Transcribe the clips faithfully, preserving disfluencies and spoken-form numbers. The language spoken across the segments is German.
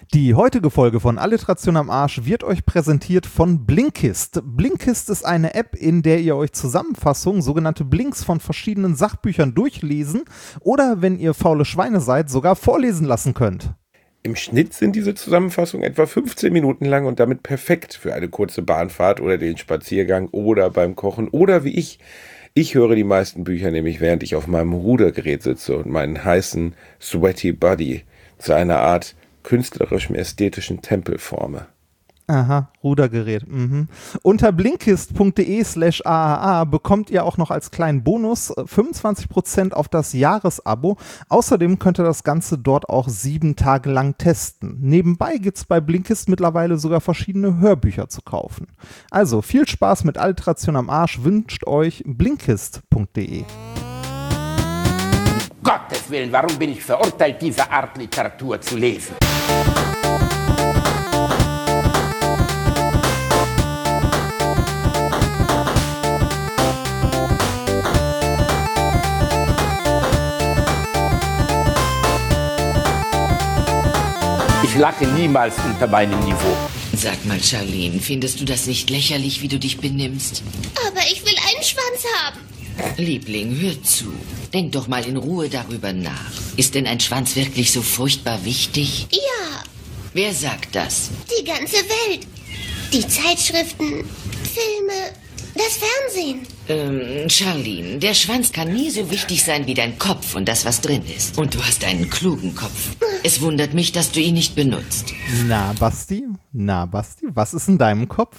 Die heutige Folge von Alliteration am Arsch wird euch präsentiert von Blinkist. Blinkist ist eine App, in der ihr euch Zusammenfassungen, sogenannte Blinks von verschiedenen Sachbüchern durchlesen oder, wenn ihr faule Schweine seid, sogar vorlesen lassen könnt. Im Schnitt sind diese Zusammenfassungen etwa fünfzehn Minuten lang und damit perfekt für eine kurze Bahnfahrt oder den Spaziergang oder beim Kochen oder wie ich. Ich höre die meisten Bücher nämlich, während ich auf meinem Rudergerät sitze und meinen heißen Sweaty Body zu einer Art künstlerischem ästhetischen Tempel forme. Aha, Rudergerät. Mhm. Unter blinkist.de slash aaa bekommt ihr auch noch als kleinen Bonus fünfundzwanzig Prozent auf das Jahresabo. Außerdem könnt ihr das Ganze dort auch sieben Tage lang testen. Nebenbei gibt es bei Blinkist mittlerweile sogar verschiedene Hörbücher zu kaufen. Also viel Spaß mit Alliteration am Arsch wünscht euch blinkist.de. Gottes Willen, warum bin ich verurteilt, diese Art Literatur zu lesen? Ich lache niemals unter meinem Niveau. Sag mal, Charlene, findest du das nicht lächerlich, wie du dich benimmst? Aber ich will einen Schwanz haben. Liebling, hör zu. Denk doch mal in Ruhe darüber nach. Ist denn ein Schwanz wirklich so furchtbar wichtig? Ja. Wer sagt das? Die ganze Welt. Die Zeitschriften, Filme, das Fernsehen. Ähm, Charlene, der Schwanz kann nie so wichtig sein wie dein Kopf und das, was drin ist. Und du hast einen klugen Kopf. Es wundert mich, dass du ihn nicht benutzt. Na, Basti? Na, Basti, was ist in deinem Kopf?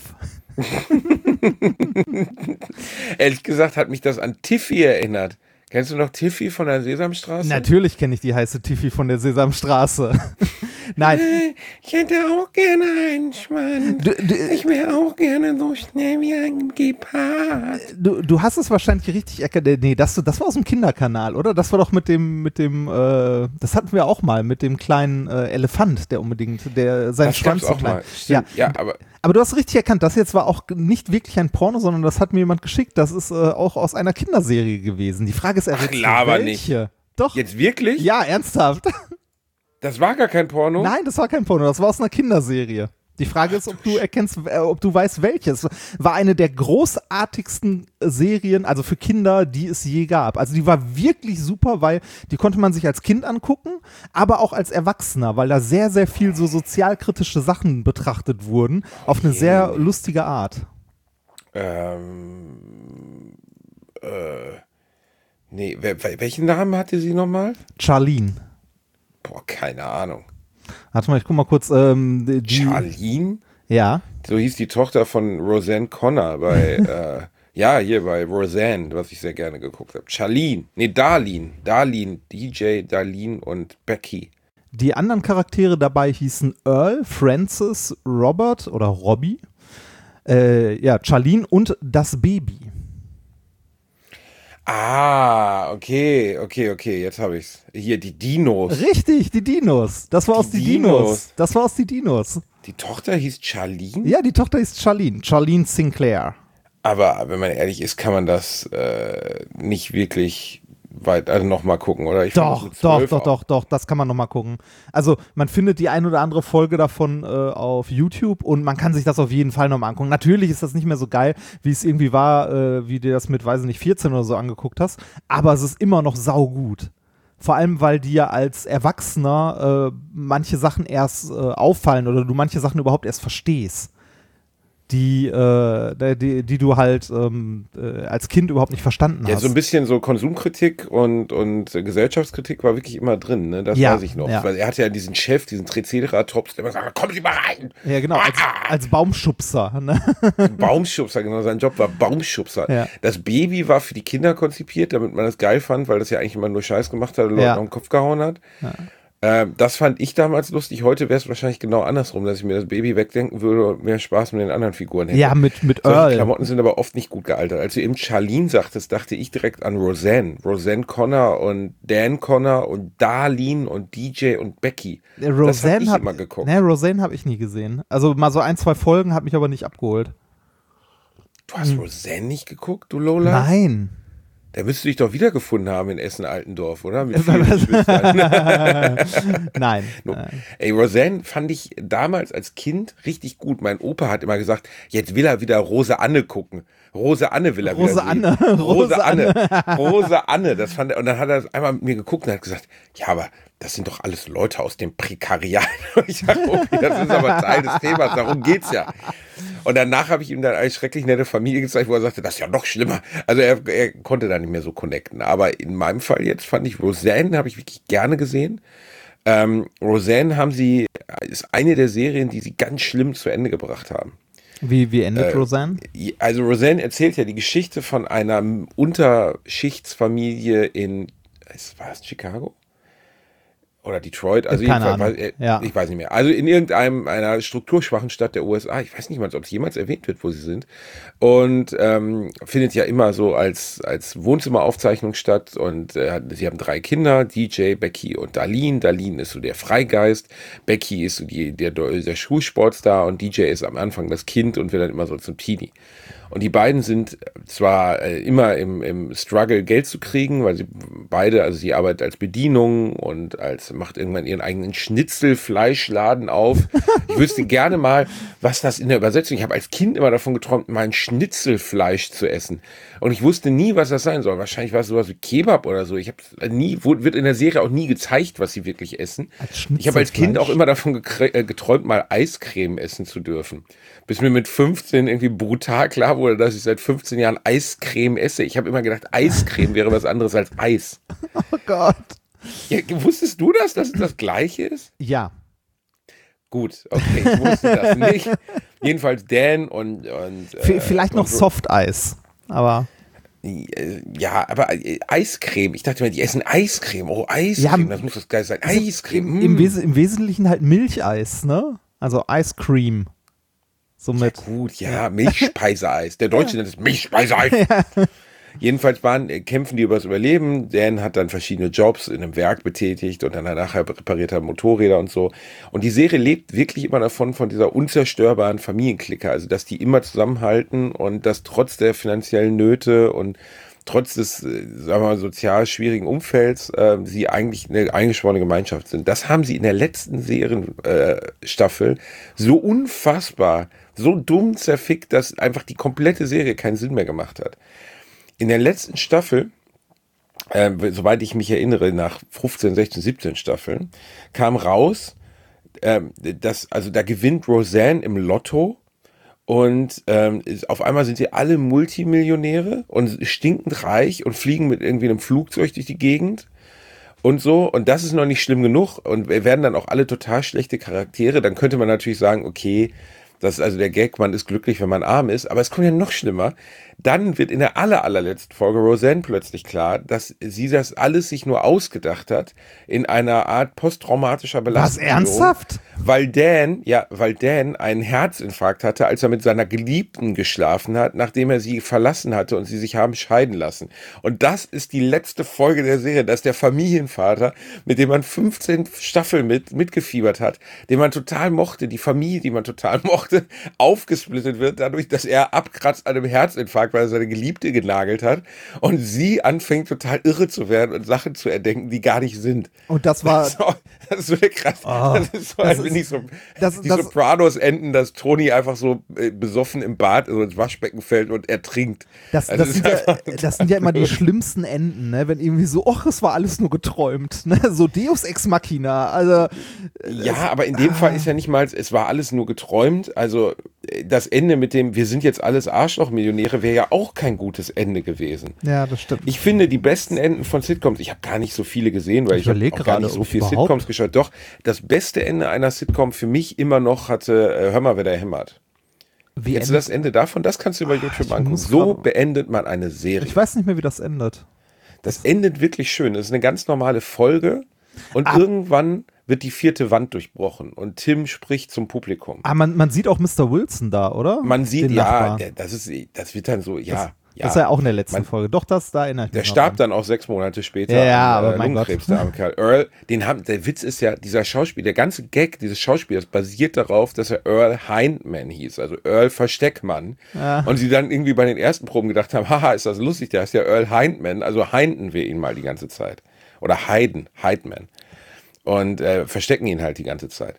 Ehrlich gesagt hat mich das an Tiffy erinnert. Kennst du noch Tiffy von der Sesamstraße? Natürlich kenne ich die heiße Tiffy von der Sesamstraße. Nein. Ich hätte auch gerne einen Schwanz. Du, du, ich wäre auch gerne so schnell wie ein Gepard. Du, du hast es wahrscheinlich richtig erkannt. Nee, das, das war aus dem Kinderkanal, oder? Das war doch mit dem, mit dem, äh, das hatten wir auch mal, mit dem kleinen äh, Elefant, der unbedingt, der seinen das Schwanz auch mal. Ja, ja, aber aber du hast richtig erkannt, das jetzt war auch nicht wirklich ein Porno, sondern das hat mir jemand geschickt. Das ist äh, auch aus einer Kinderserie gewesen. Die Frage ist, er Ach, laber welche? Nicht. Doch. Jetzt wirklich? Ja, ernsthaft. Das war gar kein Porno? Nein, das war kein Porno, das war aus einer Kinderserie. Die Frage ist, ob du erkennst, äh, ob du weißt, welches. War eine der großartigsten Serien, also für Kinder, die es je gab. Also die war wirklich super, weil die konnte man sich als Kind angucken, aber auch als Erwachsener, weil da sehr, sehr viel so sozialkritische Sachen betrachtet wurden, auf eine sehr lustige Art. Ähm, äh, nee, welchen Namen hatte sie nochmal? Charlene. Boah, keine Ahnung. Warte mal, ich guck mal kurz. Ähm, die, Charlene? Ja. So hieß die Tochter von Roseanne Connor bei, äh, ja, hier bei Roseanne, was ich sehr gerne geguckt habe. Charlene, nee, Darlene, Darlene, D J, Darlene und Becky. Die anderen Charaktere dabei hießen Earl, Francis, Robert oder Robbie, äh, ja, Charlene und das Baby. Ah, okay, okay, okay, jetzt habe ich's. Hier, die Dinos. Richtig, die Dinos. Das war die aus die Dinos. Dinos. Das war aus die Dinos. Die Tochter hieß Charlene? Ja, die Tochter hieß Charlene. Charlene Sinclair. Aber wenn man ehrlich ist, kann man das äh, nicht wirklich weit, also nochmal gucken, oder? Ich doch, doch, doch, doch, doch, das kann man nochmal gucken. Also man findet die ein oder andere Folge davon äh, auf YouTube und man kann sich das auf jeden Fall nochmal angucken. Natürlich ist das nicht mehr so geil, wie es irgendwie war, äh, wie du das mit, weiß ich nicht, vierzehn oder so angeguckt hast, aber es ist immer noch saugut. Vor allem, weil dir als Erwachsener äh, manche Sachen erst äh, auffallen oder du manche Sachen überhaupt erst verstehst. Die, äh, die, die du halt ähm, äh, als Kind überhaupt nicht verstanden ja, hast. Ja, so ein bisschen so Konsumkritik und, und Gesellschaftskritik war wirklich immer drin, ne? Das ja, weiß ich noch. Ja. Weil er hatte ja diesen Chef, diesen Triceratops, der immer sagt, kommen Sie mal rein! Ja, genau, als, als Baumschubser. Ne? Baumschubser, genau, sein Job war Baumschubser. Ja. Das Baby war für die Kinder konzipiert, damit man das geil fand, weil das ja eigentlich immer nur Scheiß gemacht hat und Leuten ja. auf den Kopf gehauen hat. Ja. Ähm, das fand ich damals lustig. Heute wäre es wahrscheinlich genau andersrum, dass ich mir das Baby wegdenken würde und mehr Spaß mit den anderen Figuren hätte. Ja, mit, mit Solche Earl. Klamotten sind aber oft nicht gut gealtert. Als du eben Charlene sagtest, dachte ich direkt an Roseanne. Roseanne Connor und Dan Connor und Darlene und D J und Becky. Roseanne das hab ich hab, immer geguckt. Ne, Roseanne habe ich nie gesehen. Also mal so ein, zwei Folgen, hat mich aber nicht abgeholt. Du hast hm. Roseanne nicht geguckt, du Lola? Nein. Der müsste dich doch wiedergefunden haben in Essen-Altendorf, oder? Mit Nein. No. Ey, Roseanne fand ich damals als Kind richtig gut. Mein Opa hat immer gesagt, jetzt will er wieder Rose Anne gucken. Rose Anne will er Rose wieder Anne. sehen. Rose, Rose Anne. Rose Anne. Das fand er, und dann hat er einmal mit mir geguckt und hat gesagt, ja, aber das sind doch alles Leute aus dem Prekariat. Ich sage, okay, das ist aber Teil des Themas, darum geht's ja. Und danach habe ich ihm dann eine schrecklich nette Familie gezeigt, wo er sagte, das ist ja noch schlimmer. Also er, er konnte da nicht mehr so connecten. Aber in meinem Fall jetzt fand ich Roseanne, habe ich wirklich gerne gesehen. Ähm, Roseanne haben sie, ist eine der Serien, die sie ganz schlimm zu Ende gebracht haben. Wie, wie endet äh, Roseanne? Also Roseanne erzählt ja die Geschichte von einer Unterschichtsfamilie in, war es Chicago? Oder Detroit, also Keine jedenfalls, Ahnung. äh, Ja. ich weiß nicht mehr. Also in irgendeinem einer strukturschwachen Stadt der U S A, ich weiß nicht mal, ob es jemals erwähnt wird, wo sie sind. Und ähm, findet ja immer so als als Wohnzimmeraufzeichnung statt. Und äh, sie haben drei Kinder, D J, Becky und Darlene. Darlene ist so der Freigeist, Becky ist so die der der Schulsportstar und D J ist am Anfang das Kind und wird dann immer so zum Teenie. Und die beiden sind zwar äh, immer im, im Struggle, Geld zu kriegen, weil sie beide, also sie arbeitet als Bedienung und als macht irgendwann ihren eigenen Schnitzelfleischladen auf. Ich wüsste gerne mal, was das in der Übersetzung, ich habe als Kind immer davon geträumt, mal ein Schnitzelfleisch zu essen. Und ich wusste nie, was das sein soll. Wahrscheinlich war es sowas wie Kebab oder so. Ich habe nie, wird in der Serie auch nie gezeigt, was sie wirklich essen. Ich habe als Kind auch immer davon geträumt, mal Eiscreme essen zu dürfen. Bis mir mit fünfzehn irgendwie brutal klar wurde, dass ich seit fünfzehn Jahren Eiscreme esse. Ich habe immer gedacht, Eiscreme wäre was anderes als Eis. Oh Gott. Ja, wusstest du das, dass es das Gleiche ist? Ja. Gut, okay, ich wusste das nicht. Jedenfalls Dan und... und äh, Vielleicht noch Softeis, aber... Ja, aber Eiscreme, ich dachte mir, die essen Eiscreme. Oh, Eiscreme, ja, das muss das geil sein. Eiscreme. Im, im, Wes- Im Wesentlichen halt Milcheis, ne? Also Ice Cream. Somit. Ja, gut, ja, Milchspeiseeis. Der Deutsche nennt es Milchspeiseeis. Ja. Jedenfalls waren, kämpfen die übers Überleben. Dan hat dann verschiedene Jobs in einem Werk betätigt und dann nachher repariert er Motorräder und so. Und die Serie lebt wirklich immer davon, von dieser unzerstörbaren Familienklicke. Also, dass die immer zusammenhalten und dass trotz der finanziellen Nöte und trotz des, sagen wir mal, sozial schwierigen Umfelds, äh, sie eigentlich eine eingeschworene Gemeinschaft sind. Das haben sie in der letzten Serienstaffel äh, so unfassbar, so dumm zerfickt, dass einfach die komplette Serie keinen Sinn mehr gemacht hat. In der letzten Staffel, äh, soweit ich mich erinnere, nach fünfzehn, sechzehn, siebzehn Staffeln, kam raus, äh, dass, also da gewinnt Roseanne im Lotto. Und ähm, auf einmal sind sie alle Multimillionäre und stinkend reich und fliegen mit irgendwie einem Flugzeug durch die Gegend und so. Und das ist noch nicht schlimm genug. Und wir werden dann auch alle total schlechte Charaktere. Dann könnte man natürlich sagen, okay, das ist also der Gag, man ist glücklich, wenn man arm ist. Aber es kommt ja noch schlimmer. Dann wird in der aller, allerletzten Folge Roseanne plötzlich klar, dass sie das alles sich nur ausgedacht hat in einer Art posttraumatischer Belastung. Was, ernsthaft? Weil Dan, ja, weil Dan einen Herzinfarkt hatte, als er mit seiner Geliebten geschlafen hat, nachdem er sie verlassen hatte und sie sich haben scheiden lassen. Und das ist die letzte Folge der Serie, dass der Familienvater, mit dem man fünfzehn Staffeln mit, mitgefiebert hat, den man total mochte, die Familie, die man total mochte, aufgesplittet wird dadurch, dass er abkratzt an einem Herzinfarkt, weil er seine Geliebte genagelt hat und sie anfängt total irre zu werden und Sachen zu erdenken, die gar nicht sind. Und das war... Das ist so, das ist so krass. Oh, das ist so, als wenn ich so das, die das, Sopranos enden, dass Tony einfach so äh, besoffen im Bad, also ins Waschbecken fällt und ertrinkt. Das, also das, sind ja, das sind ja immer die schlimmsten Enden, ne? Wenn irgendwie so, ach, es war alles nur geträumt, ne? So Deus Ex Machina, also... Ja, es, aber in dem ah. Fall ist ja nicht mal, es war alles nur geträumt, also das Ende mit dem, wir sind jetzt alles Arschloch-Millionäre, wäre ja auch kein gutes Ende gewesen. Ja, das stimmt. Ich finde, die besten Enden von Sitcoms, ich habe gar nicht so viele gesehen, weil ich, ich habe gar nicht so viele Sitcoms geschaut. Doch, das beste Ende einer Sitcom für mich immer noch hatte, äh, hör mal, wer da hämmert. Wie Kennst du das Ende davon? Das kannst du über YouTube ah, angucken. So beendet man eine Serie. Ich weiß nicht mehr, wie das endet. Das endet wirklich schön. Das ist eine ganz normale Folge und ah. irgendwann wird die vierte Wand durchbrochen und Tim spricht zum Publikum. Ah, man, man sieht auch Mister Wilson da, oder? Man sieht, Den ja, der, das ist, das wird dann so, ja. Ja, das ist ja auch in der letzten man, Folge. Doch, das, da erinnere ich mich Der noch starb an. dann auch sechs Monate später Ja, ja, an aber äh, mein Lungenkrebs, Gott. der arme Kerl. Earl, den haben, der Witz ist ja, dieser Schauspieler, der ganze Gag dieses Schauspielers basiert darauf, dass er Earl Hindman hieß, also Earl Versteckmann. Ja. Und sie dann irgendwie bei den ersten Proben gedacht haben, haha, ist das lustig, der heißt ja Earl Hindman, also hinden wir ihn mal die ganze Zeit. Oder Heiden, Hindman. Und äh, verstecken ihn halt die ganze Zeit.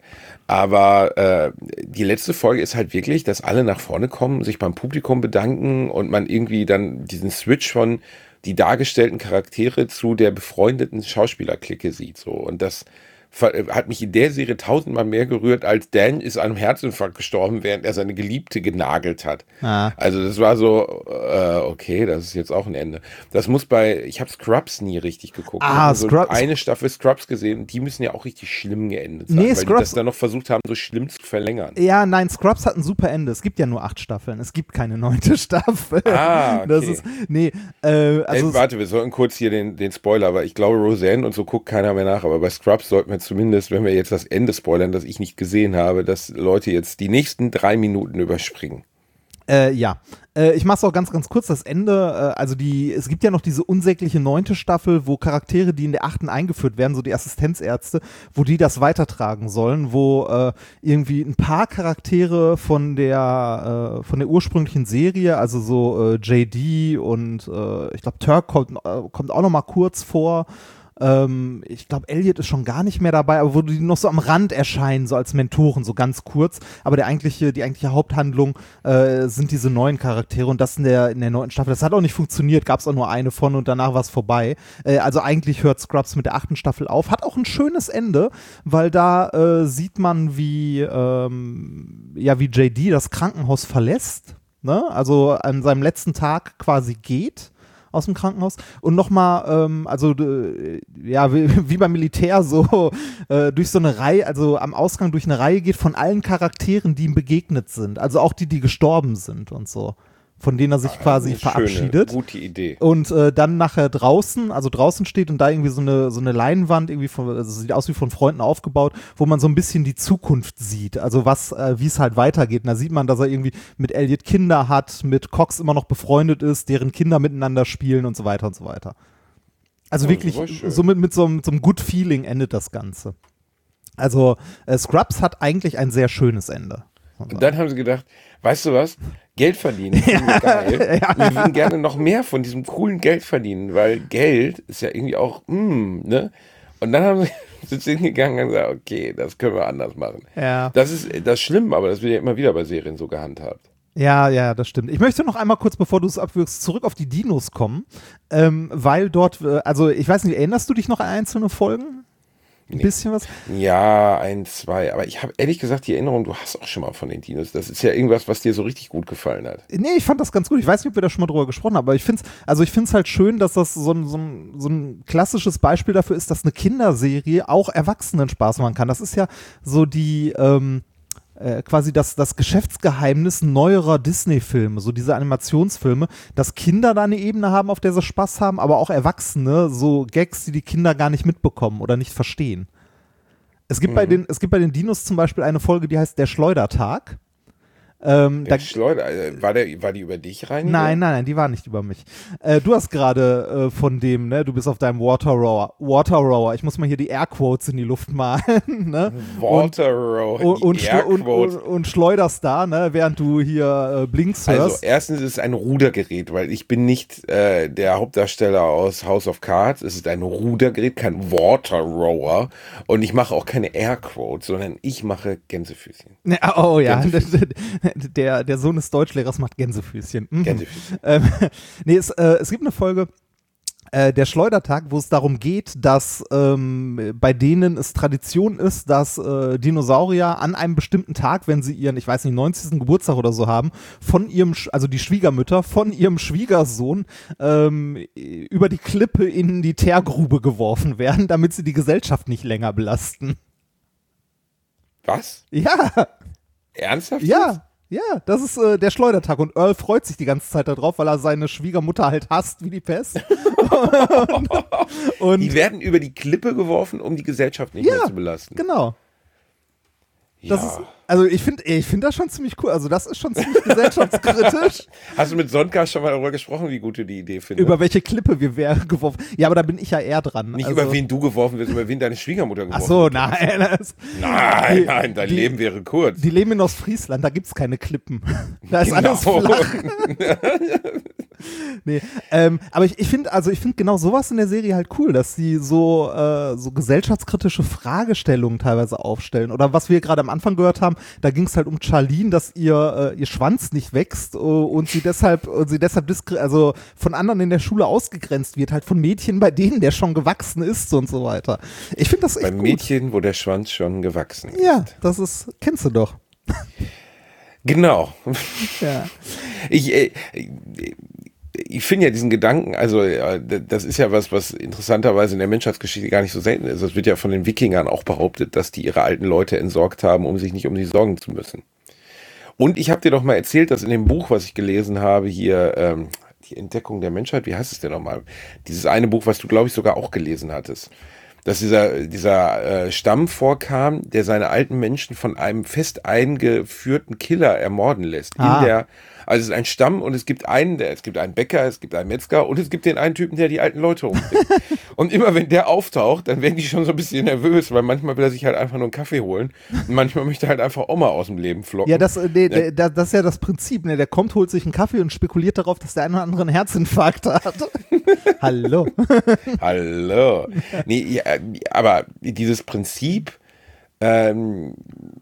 Aber äh, die letzte Folge ist halt wirklich, dass alle nach vorne kommen, sich beim Publikum bedanken und man irgendwie dann diesen Switch von die dargestellten Charaktere zu der befreundeten Schauspielerklicke sieht. So. Und das hat mich in der Serie tausendmal mehr gerührt, als Dan ist an einem Herzinfarkt gestorben, während er seine Geliebte genagelt hat. Ah. Also das war so, äh, okay, das ist jetzt auch ein Ende. Das muss bei, ich habe Scrubs nie richtig geguckt. Ah, ich habe so Scrubs. eine Staffel Scrubs gesehen, die müssen ja auch richtig schlimm geendet sein, Nee, weil Scrubs- die das dann noch versucht haben, so schlimm zu verlängern. Ja, nein, Scrubs hat ein super Ende. Es gibt ja nur acht Staffeln. Es gibt keine neunte Staffel. Ah, okay. Das ist, nee, äh, also Ey, warte, wir sollten kurz hier den, den Spoiler, aber ich glaube Roseanne und so guckt keiner mehr nach, aber bei Scrubs sollten wir zumindest, wenn wir jetzt das Ende spoilern, das ich nicht gesehen habe, dass Leute jetzt die nächsten drei Minuten überspringen. Äh, ja, äh, ich mach's auch ganz, ganz kurz. Das Ende, äh, also die, es gibt ja noch diese unsägliche neunte Staffel, wo Charaktere, die in der achten eingeführt werden, so die Assistenzärzte, wo die das weitertragen sollen, wo äh, irgendwie ein paar Charaktere von der, äh, von der ursprünglichen Serie, also so äh, J D und äh, ich glaube Turk kommt, äh, kommt auch noch mal kurz vor. Ähm, ich glaube, Elliot ist schon gar nicht mehr dabei, aber wo die noch so am Rand erscheinen, so als Mentoren, so ganz kurz. Aber der eigentliche, die eigentliche Haupthandlung äh, sind diese neuen Charaktere und das in der, in der neunten Staffel. Das hat auch nicht funktioniert, gab es auch nur eine von und danach war es vorbei. Äh, also eigentlich hört Scrubs mit der achten Staffel auf. Hat auch ein schönes Ende, weil da äh, sieht man, wie, ähm, ja, wie J D das Krankenhaus verlässt, ne? Also an seinem letzten Tag quasi geht aus dem Krankenhaus und nochmal, ähm, also äh, ja, wie, wie beim Militär so äh, durch so eine Reihe, also am Ausgang durch eine Reihe geht von allen Charakteren, die ihm begegnet sind, also auch die, die gestorben sind und so, von denen er sich quasi Eine verabschiedet. Schöne, gute Idee. Und äh, dann nachher draußen, also draußen steht und da irgendwie so eine, so eine Leinwand, irgendwie von, also sieht aus wie von Freunden aufgebaut, wo man so ein bisschen die Zukunft sieht, also was, äh, wie es halt weitergeht. Und da sieht man, dass er irgendwie mit Elliot Kinder hat, mit Cox immer noch befreundet ist, deren Kinder miteinander spielen und so weiter und so weiter. Also Oh, wirklich, super schön. so mit, mit, so, einem- mit so einem Good Feeling endet das Ganze. Also äh, Scrubs hat eigentlich ein sehr schönes Ende. Und dann haben sie gedacht, weißt du was? Geld verdienen, finden wir geil. Wir würden gerne noch mehr von diesem coolen Geld verdienen, weil Geld ist ja irgendwie auch, mm, ne? Und dann haben sie, sind sie hingegangen und gesagt, okay, das können wir anders machen. Ja. Das ist das Schlimme, aber das wird ja immer wieder bei Serien so gehandhabt. Ja, ja, das stimmt. Ich möchte noch einmal kurz, bevor du es abwirkst, zurück auf die Dinos kommen, ähm, weil dort, äh, also ich weiß nicht, erinnerst du dich noch an einzelne Folgen? Ein Nee. bisschen was? Ja, ein, zwei. Aber ich habe ehrlich gesagt die Erinnerung, du hast auch schon mal von den Dinos. Das ist ja irgendwas, was dir so richtig gut gefallen hat. Nee, ich fand das ganz gut. Ich weiß nicht, ob wir da schon mal drüber gesprochen haben, aber ich finde es also ich find's halt schön, dass das so ein, so, ein, so ein klassisches Beispiel dafür ist, dass eine Kinderserie auch Erwachsenen Spaß machen kann. Das ist ja so die, ähm, äh, quasi das, das Geschäftsgeheimnis neuerer Disney-Filme, so diese Animationsfilme, dass Kinder da eine Ebene haben, auf der sie Spaß haben, aber auch Erwachsene, so Gags, die die Kinder gar nicht mitbekommen oder nicht verstehen. Es gibt, Mhm. bei den, es gibt bei den Dinos zum Beispiel eine Folge, die heißt Der Schleudertag. Ähm, Der da, Schleuder, äh, war, der, war die über dich rein? Nein, nein, nein, die war nicht über mich. Äh, du hast gerade äh, von dem, ne, du bist auf deinem Water Rower. Water Rower. Ich muss mal hier die Airquotes in die Luft malen, ne? Water Row, Und, die und, schl- und, Airquotes. und, und schleuderst da, ne, während du hier äh, Blinks Also hörst. erstens ist es ein Rudergerät, weil ich bin nicht äh, der Hauptdarsteller aus House of Cards. Es ist ein Rudergerät, kein Water Rower. Und ich mache auch keine Airquotes, sondern ich mache Gänsefüßchen. Ne, oh ja, der, der Sohn des Deutschlehrers macht Gänsefüßchen. Mhm. Gänsefüßchen. Ähm, nee, es, äh, es gibt eine Folge, äh, der Schleudertag, wo es darum geht, dass ähm, bei denen es Tradition ist, dass äh, Dinosaurier an einem bestimmten Tag, wenn sie ihren, ich weiß nicht, neunzigsten Geburtstag oder so haben, von ihrem, Sch- also die Schwiegermütter, von ihrem Schwiegersohn ähm, über die Klippe in die Teergrube geworfen werden, damit sie die Gesellschaft nicht länger belasten. Was? Ja, Ernsthaft? ja. Ja, das ist äh, der Schleudertag und Earl freut sich die ganze Zeit darauf, weil er seine Schwiegermutter halt hasst wie die Pest. und, und Die werden über die Klippe geworfen, um die Gesellschaft nicht Ja, mehr zu belasten. genau. Das Ja. ist, also ich finde ich find das schon ziemlich cool. Also das ist schon ziemlich gesellschaftskritisch. Hast du mit Sonka schon mal darüber gesprochen, wie gut du die Idee findest? Über welche Klippe wir wär geworfen. Ja, aber da bin ich ja eher dran. Nicht also, über wen du geworfen wirst, über wen deine Schwiegermutter geworfen Ach so, wird. nein. Das, Nein, die, nein, dein die, Leben wäre kurz. Die leben in Ostfriesland, da gibt's keine Klippen. Da ist Genau. alles flach. Nee, ähm, aber ich, ich finde, also ich finde genau sowas in der Serie halt cool, dass sie so, äh, so gesellschaftskritische Fragestellungen teilweise aufstellen. Oder was wir gerade am Anfang gehört haben, da ging es halt um Charlene, dass ihr, äh, ihr Schwanz nicht wächst äh, und sie deshalb, und sie deshalb diskri- also von anderen in der Schule ausgegrenzt wird, halt von Mädchen, bei denen der schon gewachsen ist und so weiter. Ich finde das echt Beim gut. Mädchen, wo der Schwanz schon gewachsen ist. Ja, das ist, kennst du doch. Genau. Ja. Ich, äh, ich finde ja diesen Gedanken, also äh, das ist ja was, was interessanterweise in der Menschheitsgeschichte gar nicht so selten ist. Es wird ja von den Wikingern auch behauptet, dass die ihre alten Leute entsorgt haben, um sich nicht um sie sorgen zu müssen. Und ich habe dir doch mal erzählt, dass in dem Buch, was ich gelesen habe, hier ähm, die Entdeckung der Menschheit, wie heißt es denn nochmal? Dieses eine Buch, was du, glaube ich, sogar auch gelesen hattest. Dass dieser, dieser äh, Stamm vorkam, der seine alten Menschen von einem fest eingeführten Killer ermorden lässt. Ah. In der, also es ist ein Stamm und es gibt einen, der, es gibt einen Bäcker, es gibt einen Metzger und es gibt den einen Typen, der die alten Leute umbringt. Und immer wenn der auftaucht, dann werden die schon so ein bisschen nervös, weil manchmal will er sich halt einfach nur einen Kaffee holen und manchmal möchte er halt einfach Oma aus dem Leben flocken. Ja, das, äh, nee, der, der, das ist ja das Prinzip. Ne? Der kommt, holt sich einen Kaffee und spekuliert darauf, dass der eine oder andere einen Herzinfarkt hat. Hallo. Hallo. Nee, ja, aber dieses Prinzip, ähm,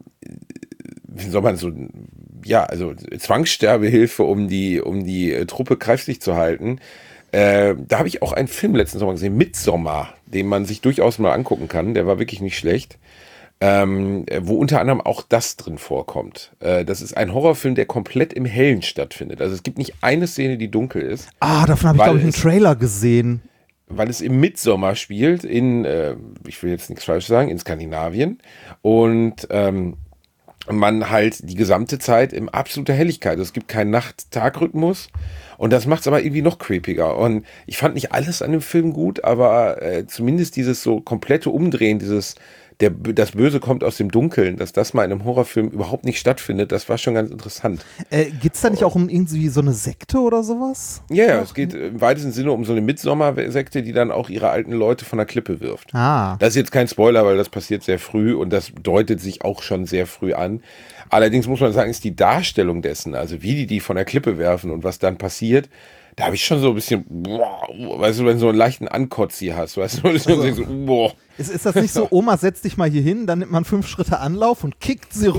wie soll man so, ja, also Zwangssterbehilfe, um die, um die äh, Truppe kräftig zu halten, äh, da habe ich auch einen Film letzten Sommer gesehen, Midsommar, den man sich durchaus mal angucken kann, der war wirklich nicht schlecht. Ähm, wo unter anderem auch das drin vorkommt. Äh, das ist ein Horrorfilm, der komplett im Hellen stattfindet. Also es gibt nicht eine Szene, die dunkel ist. Ah, davon habe ich, Weil glaube ich, einen es- Trailer gesehen. Weil es im Mitsommer spielt, in, äh, ich will jetzt nichts falsch sagen, in Skandinavien. Und ähm, man halt die gesamte Zeit in absoluter Helligkeit. Es gibt keinen Nacht-Tag-Rhythmus. Und das macht es aber irgendwie noch creepiger. Und ich fand nicht alles an dem Film gut, aber äh, zumindest dieses so komplette Umdrehen, dieses Der, das Böse kommt aus dem Dunkeln, dass das mal in einem Horrorfilm überhaupt nicht stattfindet, das war schon ganz interessant. Äh, Geht es da nicht auch um irgendwie so eine Sekte oder sowas? Ja, ja, es geht im weitesten Sinne um so eine Midsommar-Sekte, die dann auch ihre alten Leute von der Klippe wirft. Ah. Das ist jetzt kein Spoiler, weil das passiert sehr früh und das deutet sich auch schon sehr früh an. Allerdings muss man sagen, ist die Darstellung dessen, also wie die die von der Klippe werfen und was dann passiert, da habe ich schon so ein bisschen, boah, weißt du, wenn du so einen leichten Ankotzi hast, weißt du, also, so, boah. Ist, ist das nicht so, Oma, setz dich mal hier hin, dann nimmt man fünf Schritte Anlauf und kickt sie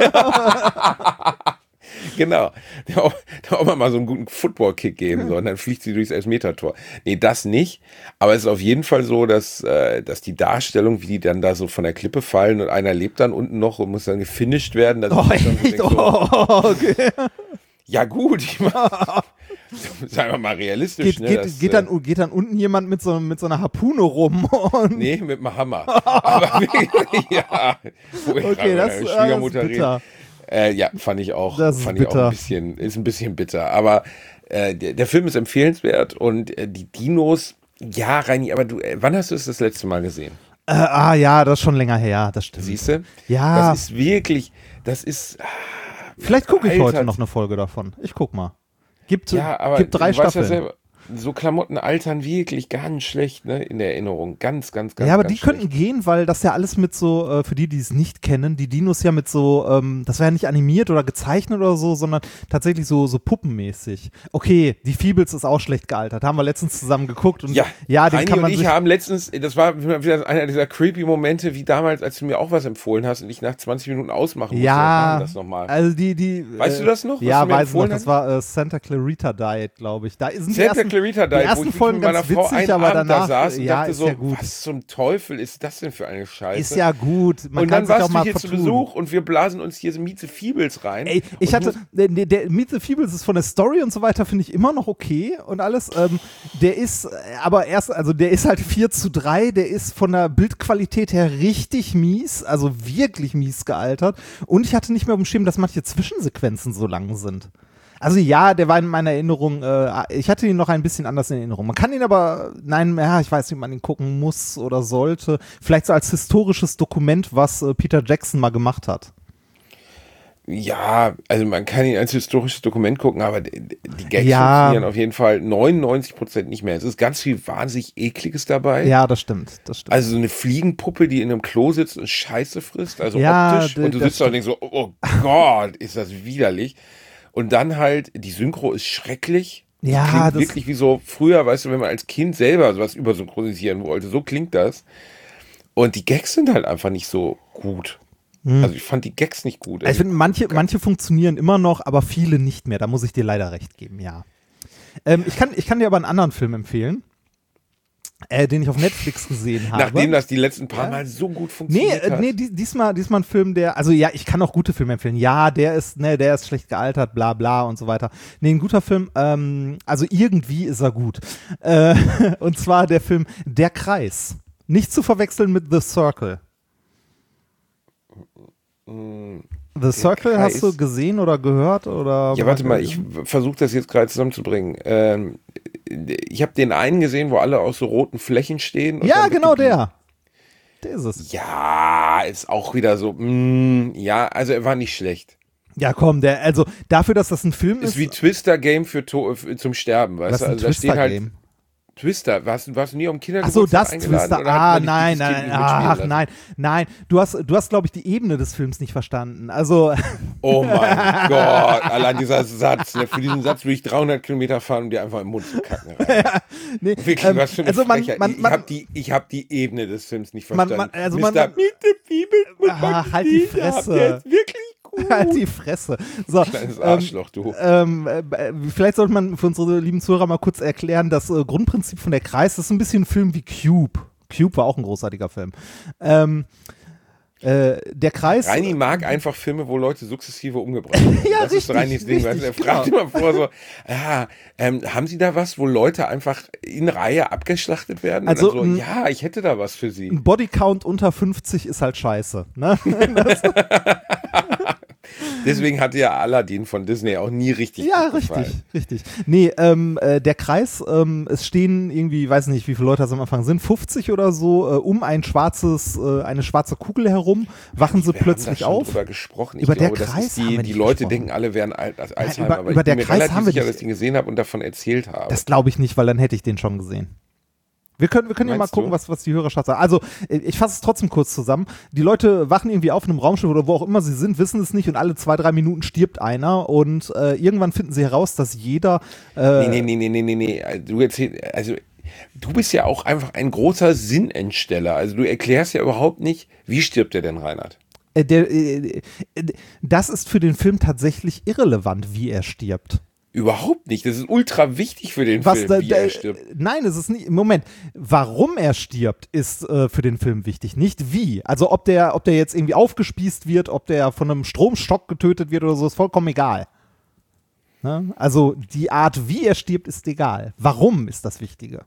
runter? Genau, der Oma, der Oma mal so einen guten Football-Kick geben soll und dann fliegt sie durchs Elfmetertor. Nee, das nicht, aber es ist auf jeden Fall so, dass, äh, dass die Darstellung, wie die dann da so von der Klippe fallen und einer lebt dann unten noch und muss dann gefinisht werden. Das Oh, ist schon so, echt? denkst du, Oh, okay. ja gut, ich meine, sagen wir mal realistisch. Geht, ne, geht, das, geht, dann, geht dann unten jemand mit so, mit so einer Harpune rum? Und Nee, mit dem Hammer. Aber wirklich, ja. Wo ich Okay, gerade mit das- meiner das Schwiegermutter ist bitter. rede. Äh, ja, fand ich auch, Das ist fand ich auch bitter. ein bisschen, ist ein bisschen bitter. Aber äh, der, der Film ist empfehlenswert und äh, die Dinos, ja, Reini, aber du, äh, wann hast du es das letzte Mal gesehen? Äh, ah ja, das ist schon länger her, das stimmt. Siehst du? Ja. Das ist wirklich, das ist. Vielleicht gucke ich Alter, heute noch eine Folge davon. Ich guck mal. Gibt, Ja, aber gibt drei du weißt ja Staffeln. selber, so Klamotten altern wirklich ganz schlecht, ne, in der Erinnerung. Ganz, ganz, ganz Ja, aber ganz die könnten schlecht. gehen, weil das ja alles mit so, äh, für die, die es nicht kennen, die Dinos ja mit so, ähm, das war ja nicht animiert oder gezeichnet oder so, sondern tatsächlich so, so puppenmäßig. Okay, die Feebles ist auch schlecht gealtert. Haben wir letztens zusammen geguckt und Ja, ja den Reini kann man und ich sich, haben letztens, das war wieder einer dieser creepy Momente, wie damals, als du mir auch was empfohlen hast und ich nach zwanzig Minuten ausmachen musste. Was war ja, denn das nochmal? also die, die. Weißt äh, du das noch, was Ja, du mir weiß ich noch. empfohlen Das hast? war äh, Santa Clarita Diet, glaube ich. Da sind die Santa ersten, Clarita die Diet, ersten wo ich Folgen mit meiner ganz Frau witzig, einen aber Abend danach, da saß und ja, dachte ist so, ja gut. was zum Teufel ist das denn für eine Scheiße? Ist ja gut. Man und kann dann sich auch warst du mal hier zu vertun. Besuch und wir blasen uns hier so Mieze Fiebels rein. Ey, ich Und hatte, muss- der, der, der Meet the Feebles ist von der Story und so weiter, finde ich immer noch okay und alles. Ähm, der ist äh, aber erst, also der ist halt vier zu drei, der ist von der Bildqualität her richtig mies, also wirklich mies gealtert. Und ich hatte nicht mehr auf dem Schirm, dass manche Zwischensequenzen so lang sind. Also ja, der war in meiner Erinnerung, äh, ich hatte ihn noch ein bisschen anders in Erinnerung. Man kann ihn aber, nein, ja, ich weiß nicht, ob man ihn gucken muss oder sollte. Vielleicht so als historisches Dokument, was äh, Peter Jackson mal gemacht hat. Ja, also man kann ihn als historisches Dokument gucken, aber die die Gags Ja. funktionieren auf jeden Fall neunundneunzig Prozent nicht mehr. Es ist ganz viel wahnsinnig Ekliges dabei. Ja, das stimmt, das stimmt. Also so eine Fliegenpuppe, die in einem Klo sitzt und Scheiße frisst, also Ja, optisch. d- Und du das sitzt da und denkst so, oh Gott, ist das widerlich. Und dann halt, die Synchro ist schrecklich. Die Ja, klingt das- wirklich wie so früher, weißt du, wenn man als Kind selber sowas übersynchronisieren wollte. So klingt das. Und die Gags sind halt einfach nicht so gut. Also ich fand die Gags nicht gut. Ich finde, manche, manche funktionieren immer noch, aber viele nicht mehr. Da muss ich dir leider recht geben, ja. Ähm, ich, kann, ich kann dir aber einen anderen Film empfehlen, äh, den ich auf Netflix gesehen habe. Nachdem das die letzten paar Mal so gut Nee, funktioniert äh, hat. nee, dies- diesmal, diesmal ein Film, der, also ja, ich kann auch gute Filme empfehlen. Ja, der ist, ne, der ist schlecht gealtert, bla bla und so weiter. Nee, ein guter Film, ähm, also irgendwie ist er gut. Äh, und zwar der Film Der Kreis. Nicht zu verwechseln mit The Circle. The Circle Kreis. hast du gesehen oder gehört? Oder Ja, warte mal, ich versuche das jetzt gerade zusammenzubringen. Ähm, ich habe den einen gesehen, wo alle aus so roten Flächen stehen. und Ja, dann genau wirklich- der. Der ist es. Ja, ist auch wieder so, mm, ja, also er war nicht schlecht. Ja, komm, der, also dafür, dass das ein Film ist. Ist wie Twister-Game für to für, zum Sterben, weißt was du? ist ein Also da steht halt Twister-Game? Twister. Warst, du- warst du nie am Ach Kindergeburtstag so, das eingeladen? Twister. oder hat Ah, man dich nein, dieses Kind nein, nicht mitspielen ach, lassen? nein, nein. Du hast, du hast, glaube ich, die Ebene des Films nicht verstanden. Also, Oh mein Gott, allein dieser Satz. Ne? Für diesen Satz würde ich dreihundert Kilometer fahren, um dir einfach im Mund zu kacken. nee, Wirklich, ähm, was für eine also man, Frechheit. man, ich man, habe die, ich hab die Ebene des Films nicht Man- verstanden. man- also Mister man- man- Miete Bibel, Ah, halt die Fresse. Der ist wirklich gut. halt die Fresse. So, Kleines ähm, Arschloch, du. Ähm, äh, vielleicht sollte man für unsere lieben Zuhörer mal kurz erklären, das äh, Grundprinzip von Der Kreis, das ist ein bisschen ein Film wie Cube. Cube war auch ein großartiger Film. Ähm, äh, der Kreis. Reini mag einfach Filme, wo Leute sukzessive umgebracht werden. Ja, das ist richtig, Reinis Ding. Weißt du? Er richtig, fragt genau. immer vor so, ja, ähm, haben Sie da was, wo Leute einfach in Reihe abgeschlachtet werden? Also, Und dann so, m- ja, ich hätte da was für Sie. Ein Bodycount unter fünfzig ist halt scheiße. Ne? Deswegen hatte ja Aladdin von Disney auch nie richtig Ja, gut gefallen. richtig, richtig. Nee, ähm, äh, der Kreis, ähm, es stehen irgendwie, weiß nicht, wie viele Leute das am Anfang sind, fünfzig oder so, äh, um ein schwarzes, äh, eine schwarze Kugel herum, wachen sie Wir haben da plötzlich schon auf. drüber gesprochen. Ich Über glaube, Der das Kreis ist haben die, wir die nicht Leute gesprochen. denken, alle wären alt, als Alzheimer, über- aber über ich Der bin mir Kreis relativ haben wir sicher, nicht- dass ich den gesehen habe und davon erzählt habe. Das glaube ich nicht, weil dann hätte ich den schon gesehen. Wir können, wir können ja mal Meinst gucken, du? was, was die Hörerschaft sagt. Also, äh, ich fasse es trotzdem kurz zusammen. Die Leute wachen irgendwie auf in einem Raumschiff oder wo auch immer sie sind, wissen es nicht und alle zwei, drei Minuten stirbt einer und äh, irgendwann finden sie heraus, dass jeder. Äh, Nee, nee, nee, nee, nee, nee. Du erzählst, also du bist ja auch einfach ein großer Sinnentsteller. Also du erklärst ja überhaupt nicht, wie stirbt der denn, Reinhard? äh, der, äh, äh, das ist für den Film tatsächlich irrelevant, wie er stirbt. Überhaupt nicht. Das ist ultra wichtig für den Was Film, da, wie da, er stirbt. Nein, es ist nicht. Moment, warum er stirbt, ist äh, für den Film wichtig, nicht wie. Also ob der, ob der jetzt irgendwie aufgespießt wird, ob der von einem Stromstock getötet wird oder so, ist vollkommen egal. Ne? Also die Art, wie er stirbt, ist egal. Warum ist das Wichtige?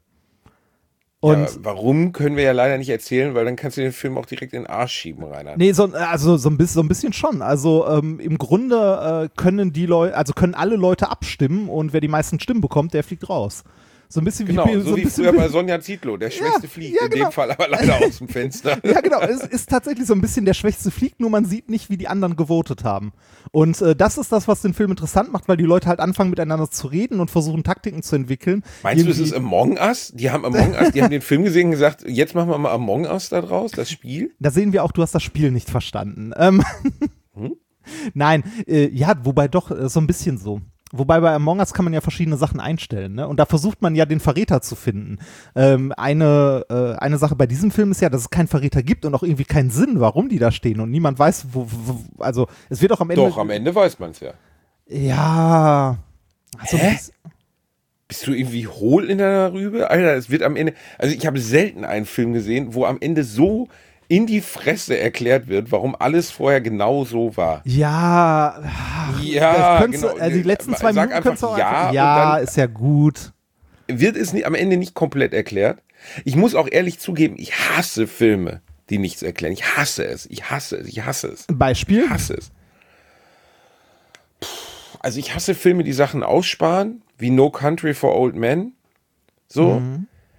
Und Ja, warum können wir ja leider nicht erzählen, weil dann kannst du den Film auch direkt in den Arsch schieben, Reinhard. nee, so, also so ein bisschen, so ein bisschen schon. Also ähm, im Grunde äh, können die Leute, also können alle Leute abstimmen und wer die meisten Stimmen bekommt, der fliegt raus. So ein bisschen Genau, wie so, so ein wie bisschen früher bei Sonja Zietlow. Der Schwächste fliegt, ja, in genau. dem Fall aber leider aus dem Fenster. Ja, genau. Es ist tatsächlich so ein bisschen der Schwächste fliegt, nur man sieht nicht, wie die anderen gewotet haben. Und äh, das ist das, was den Film interessant macht, weil die Leute halt anfangen, miteinander zu reden und versuchen, Taktiken zu entwickeln. Meinst du, es Irgendwie- ist Among Us? Die haben Among Us, die haben den Film gesehen und gesagt, jetzt machen wir mal Among Us da draus, das Spiel. Da sehen wir auch, du hast das Spiel nicht verstanden. Ähm, Hm? Nein, äh, ja, wobei doch, äh, so ein bisschen so. Wobei bei Among Us kann man ja verschiedene Sachen einstellen, ne? Und da versucht man ja den Verräter zu finden. Ähm, eine, äh, eine Sache bei diesem Film ist ja, dass es keinen Verräter gibt und auch irgendwie keinen Sinn, warum die da stehen und niemand weiß, wo, wo also es wird auch am Ende. Doch, am Ende weiß man es ja. Ja. Also, Hä? bis- Bist du irgendwie hohl in deiner Rübe? Alter, es wird am Ende, also ich habe selten einen Film gesehen, wo am Ende so in die Fresse erklärt wird, warum alles vorher genau so war. Ja, Ja, das könntest genau. du, also die letzten zwei Sag Minuten kannst du auch einfach ja einfach, und ja, dann- ist ja gut. Wird es nie, am Ende nicht komplett erklärt. Ich muss auch ehrlich zugeben, ich hasse Filme, die nichts erklären. Ich hasse es, ich hasse es, ich hasse es. Ein Beispiel? Ich hasse es. Puh, also ich hasse Filme, die Sachen aussparen, wie No Country for Old Men. So. Mhm.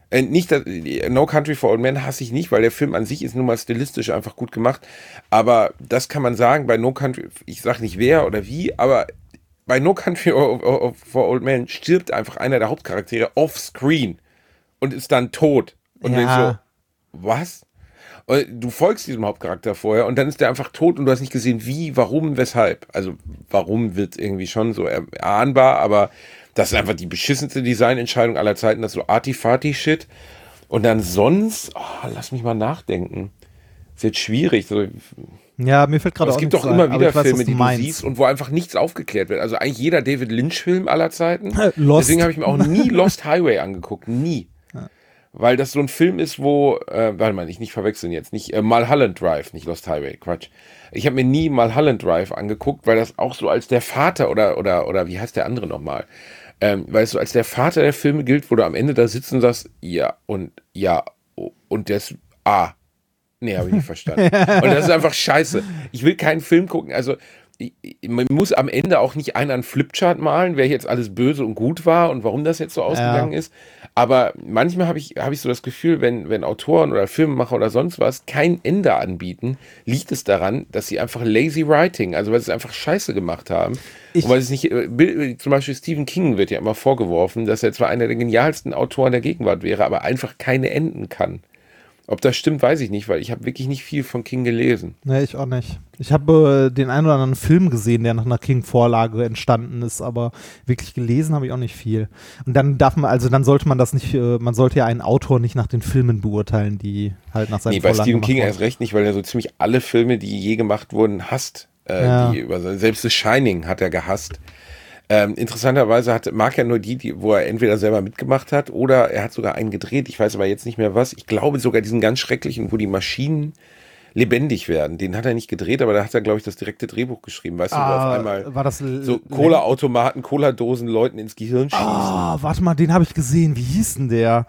Äh, nicht, dass, No Country for Old Men hasse ich nicht, weil der Film an sich ist nun mal stilistisch einfach gut gemacht. Aber das kann man sagen, bei No Country, ich sag nicht wer oder wie, aber bei No Country for Old Men stirbt einfach einer der Hauptcharaktere offscreen und ist dann tot. Und Ja. denkst so, was? Und du folgst diesem Hauptcharakter vorher und dann ist der einfach tot und du hast nicht gesehen, wie, warum, weshalb. Also warum wird irgendwie schon so erahnbar, aber das ist einfach die beschissenste Designentscheidung aller Zeiten, das ist so Artifati-Shit. Und dann sonst, oh, lass mich mal nachdenken. Ist jetzt schwierig. So, Ja, mir fällt gerade es auch gibt nichts doch immer ein, aber wieder ich weiß, Filme, was du die meinst. du siehst und wo einfach nichts aufgeklärt wird. Also eigentlich jeder David Lynch-Film aller Zeiten. Lost. Deswegen habe ich mir auch nie Lost Highway angeguckt. Nie. Weil das so ein Film ist, wo, äh, warte mal, ich nicht verwechseln jetzt, nicht äh, Mulholland Drive, nicht Lost Highway, Quatsch. Ich habe mir nie Mulholland Drive angeguckt, weil das auch so als der Vater oder, oder, oder wie heißt der andere nochmal? Ähm, weil es so als der Vater der Filme gilt, wo du am Ende da sitzt und sagst, ja, und ja, und das, ah. Nee, habe ich nicht verstanden. Und das ist einfach scheiße. Ich will keinen Film gucken, also ich, man muss am Ende auch nicht einen an Flipchart malen, wer jetzt alles böse und gut war und warum das jetzt so ausgegangen Ja. ist. Aber manchmal habe ich, hab ich so das Gefühl, wenn, wenn Autoren oder Filmemacher oder sonst was kein Ende anbieten, liegt es daran, dass sie einfach lazy writing, also weil sie es einfach scheiße gemacht haben. Ich- und weil es nicht, äh, zum Beispiel Stephen King wird ja immer vorgeworfen, dass er zwar einer der genialsten Autoren der Gegenwart wäre, aber einfach keine enden kann. Ob das stimmt, weiß ich nicht, weil ich habe wirklich nicht viel von King gelesen. Nee, ich auch nicht. Ich habe äh, den einen oder anderen Film gesehen, der nach einer King-Vorlage entstanden ist, aber wirklich gelesen habe ich auch nicht viel. Und dann darf man, also dann sollte man das nicht, äh, man sollte ja einen Autor nicht nach den Filmen beurteilen, die halt nach seinen Nee, bei Vorlagen Stephen gemacht King wurden. erst recht nicht, weil er so ziemlich alle Filme, die je gemacht wurden, hasst. Äh, Ja. die über, selbst The Shining hat er gehasst. Ähm, interessanterweise hat, mag er nur die, die, wo er entweder selber mitgemacht hat oder er hat sogar einen gedreht. Ich weiß aber jetzt nicht mehr was. Ich glaube sogar diesen ganz schrecklichen, wo die Maschinen lebendig werden. Den hat er nicht gedreht, aber da hat er, glaube ich, das direkte Drehbuch geschrieben. Weißt du, wo Ah, auf einmal war das l- so l- Cola-Automaten, Cola-Dosen Leuten ins Gehirn schießen. Ah, warte mal, den habe ich gesehen. Wie hieß denn der?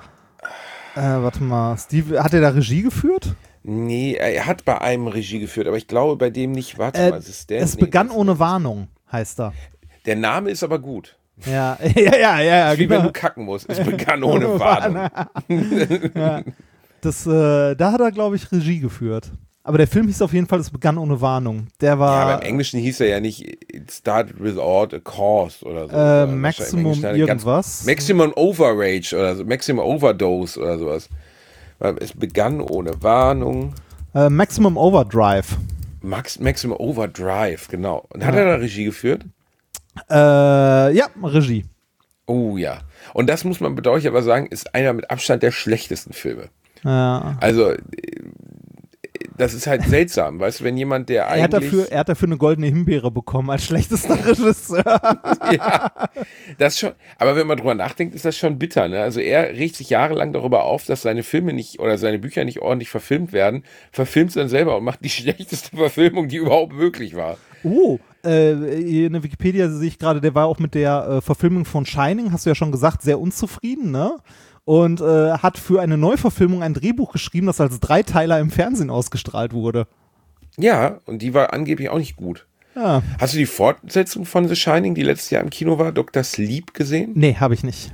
Äh, warte mal, Steve, hat er da Regie geführt? Nee, er hat bei einem Regie geführt, aber ich glaube bei dem nicht. Warte Äh, mal, Assistent. es Nee, begann das- ohne Warnung, heißt er. Der Name ist aber gut. Ja, ja, ja, ja, ja Wie wenn genau. du kacken musst. Es begann ohne Warnung. Ja. Das, äh, da hat er, glaube ich, Regie geführt. Aber der Film hieß auf jeden Fall, es begann ohne Warnung. Der Ja, war aber im Englischen hieß er ja nicht It started without a cause oder so. äh, Sondern wahrscheinlich im Maximum Englischen eine ganz- irgendwas. Maximum Overrage oder so. Maximum Overdose oder sowas. Weil Es begann ohne Warnung. Äh, Maximum Overdrive. Max, Maximum Overdrive, genau. Und hat er da Regie geführt? Äh, ja, Regie. Oh ja. Und das muss man bedauerlich aber sagen, ist einer mit Abstand der schlechtesten Filme. Ja. Also, äh, das ist halt seltsam, weißt du, wenn jemand, der Er hat, eigentlich... dafür, er hat dafür eine goldene Himbeere bekommen als schlechtester Regisseur. Ja, das schon. Aber wenn man drüber nachdenkt, ist das schon bitter. Ne? Also er regt sich jahrelang darüber auf, dass seine Filme nicht oder seine Bücher nicht ordentlich verfilmt werden, verfilmt es dann selber und macht die schlechteste Verfilmung, die überhaupt möglich war. Oh, äh, in der Wikipedia sehe ich gerade, der war auch mit der äh, Verfilmung von Shining, hast du ja schon gesagt, sehr unzufrieden, ne? Und äh, hat für eine Neuverfilmung ein Drehbuch geschrieben, das als Dreiteiler im Fernsehen ausgestrahlt wurde. Ja, und die war angeblich auch nicht gut. Ja. Hast du die Fortsetzung von The Shining, die letztes Jahr im Kino war, Doktor Sleep, gesehen? Nee, habe ich nicht.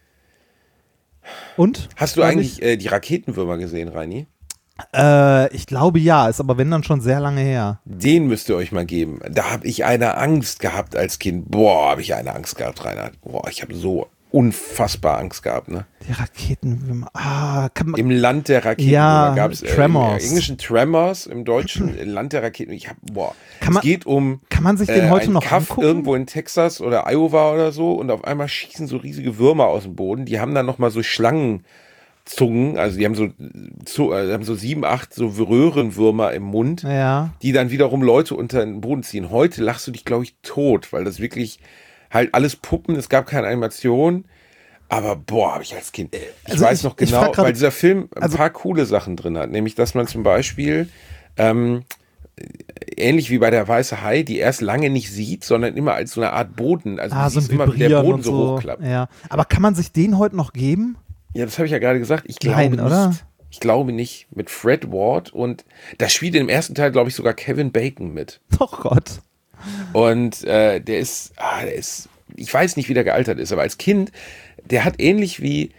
Und? Hast du Hab eigentlich äh, die Raketenwürmer gesehen, Reini? Ich, äh, ich glaube ja, ist aber wenn dann schon sehr lange her. Den müsst ihr euch mal geben. Da habe ich eine Angst gehabt als Kind. Boah, habe ich eine Angst gehabt, Reinhard. Boah, ich habe so unfassbar Angst gehabt, ne? Die Raketen. Ah, kann man. Im Land der Raketen Ja, gab es äh, Tremors. im Englischen Tremors, im Deutschen äh, Land der Raketen. Ich hab, boah, Kann man- es geht um kann man sich den äh, heute einen noch Kaff angucken? irgendwo in Texas oder Iowa oder so und auf einmal schießen so riesige Würmer aus dem Boden. Die haben dann noch mal so Schlangenzungen, also die haben so, so, äh, haben so sieben, acht so Röhrenwürmer im Mund, Ja. die dann wiederum Leute unter den Boden ziehen. Heute lachst du dich, glaube ich, tot, weil das wirklich halt alles Puppen, es gab keine Animation. Aber boah, habe ich als Kind. Ich Also weiß ich- noch ich genau, frag grad- weil dieser Film ein also- paar coole Sachen drin hat. Nämlich, dass man zum Beispiel, ähm, ähnlich wie bei der Weiße Hai, die erst lange nicht sieht, sondern immer als so eine Art Boden. Also Ah, du so ein siehst immer, wie der Vibrieren Boden und so, so. hochklappt. Ja. Aber kann man sich den heute noch geben? Ja, das habe ich ja gerade gesagt. Ich glaube Nein, nicht. oder? Ich glaube nicht. Mit Fred Ward und da spielt im ersten Teil, glaube ich, sogar Kevin Bacon mit. Oh Gott. Und äh, der ist, ah, der ist, ich weiß nicht, wie der gealtert ist, aber als Kind, der hat ähnlich wie,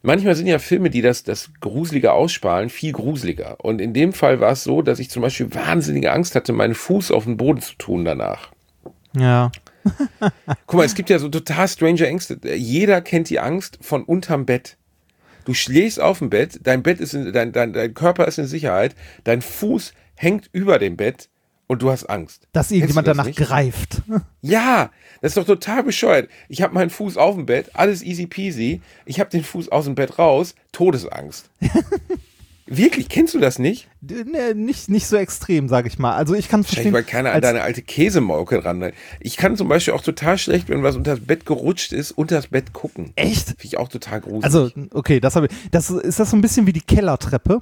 manchmal sind ja Filme, die das, das Gruselige aussparen, viel gruseliger. Und in dem Fall war es so, dass ich zum Beispiel wahnsinnige Angst hatte, meinen Fuß auf den Boden zu tun danach. Ja. Guck mal, es gibt ja so total strange Ängste. Jeder kennt die Angst von unterm Bett. Du schläfst auf dem Bett, dein Bett ist in, dein, dein, dein Körper ist in Sicherheit, dein Fuß hängt über dem Bett und du hast Angst. Dass irgendjemand das danach nicht? greift. Ja, das ist doch total bescheuert. Ich habe meinen Fuß auf dem Bett, alles easy peasy. Ich habe den Fuß aus dem Bett raus, Todesangst. Wirklich, kennst du das nicht? Ne, nicht, nicht so extrem, sag ich mal. Also ich kann verstehen. Wahrscheinlich, weil keiner an deine alte Käsemauke dran. Ich kann zum Beispiel auch total schlecht, wenn was unter das Bett gerutscht ist, unter das Bett gucken. Echt? Finde ich auch total gruselig. Also, okay, das habe ich. Das, ist das so ein bisschen wie die Kellertreppe?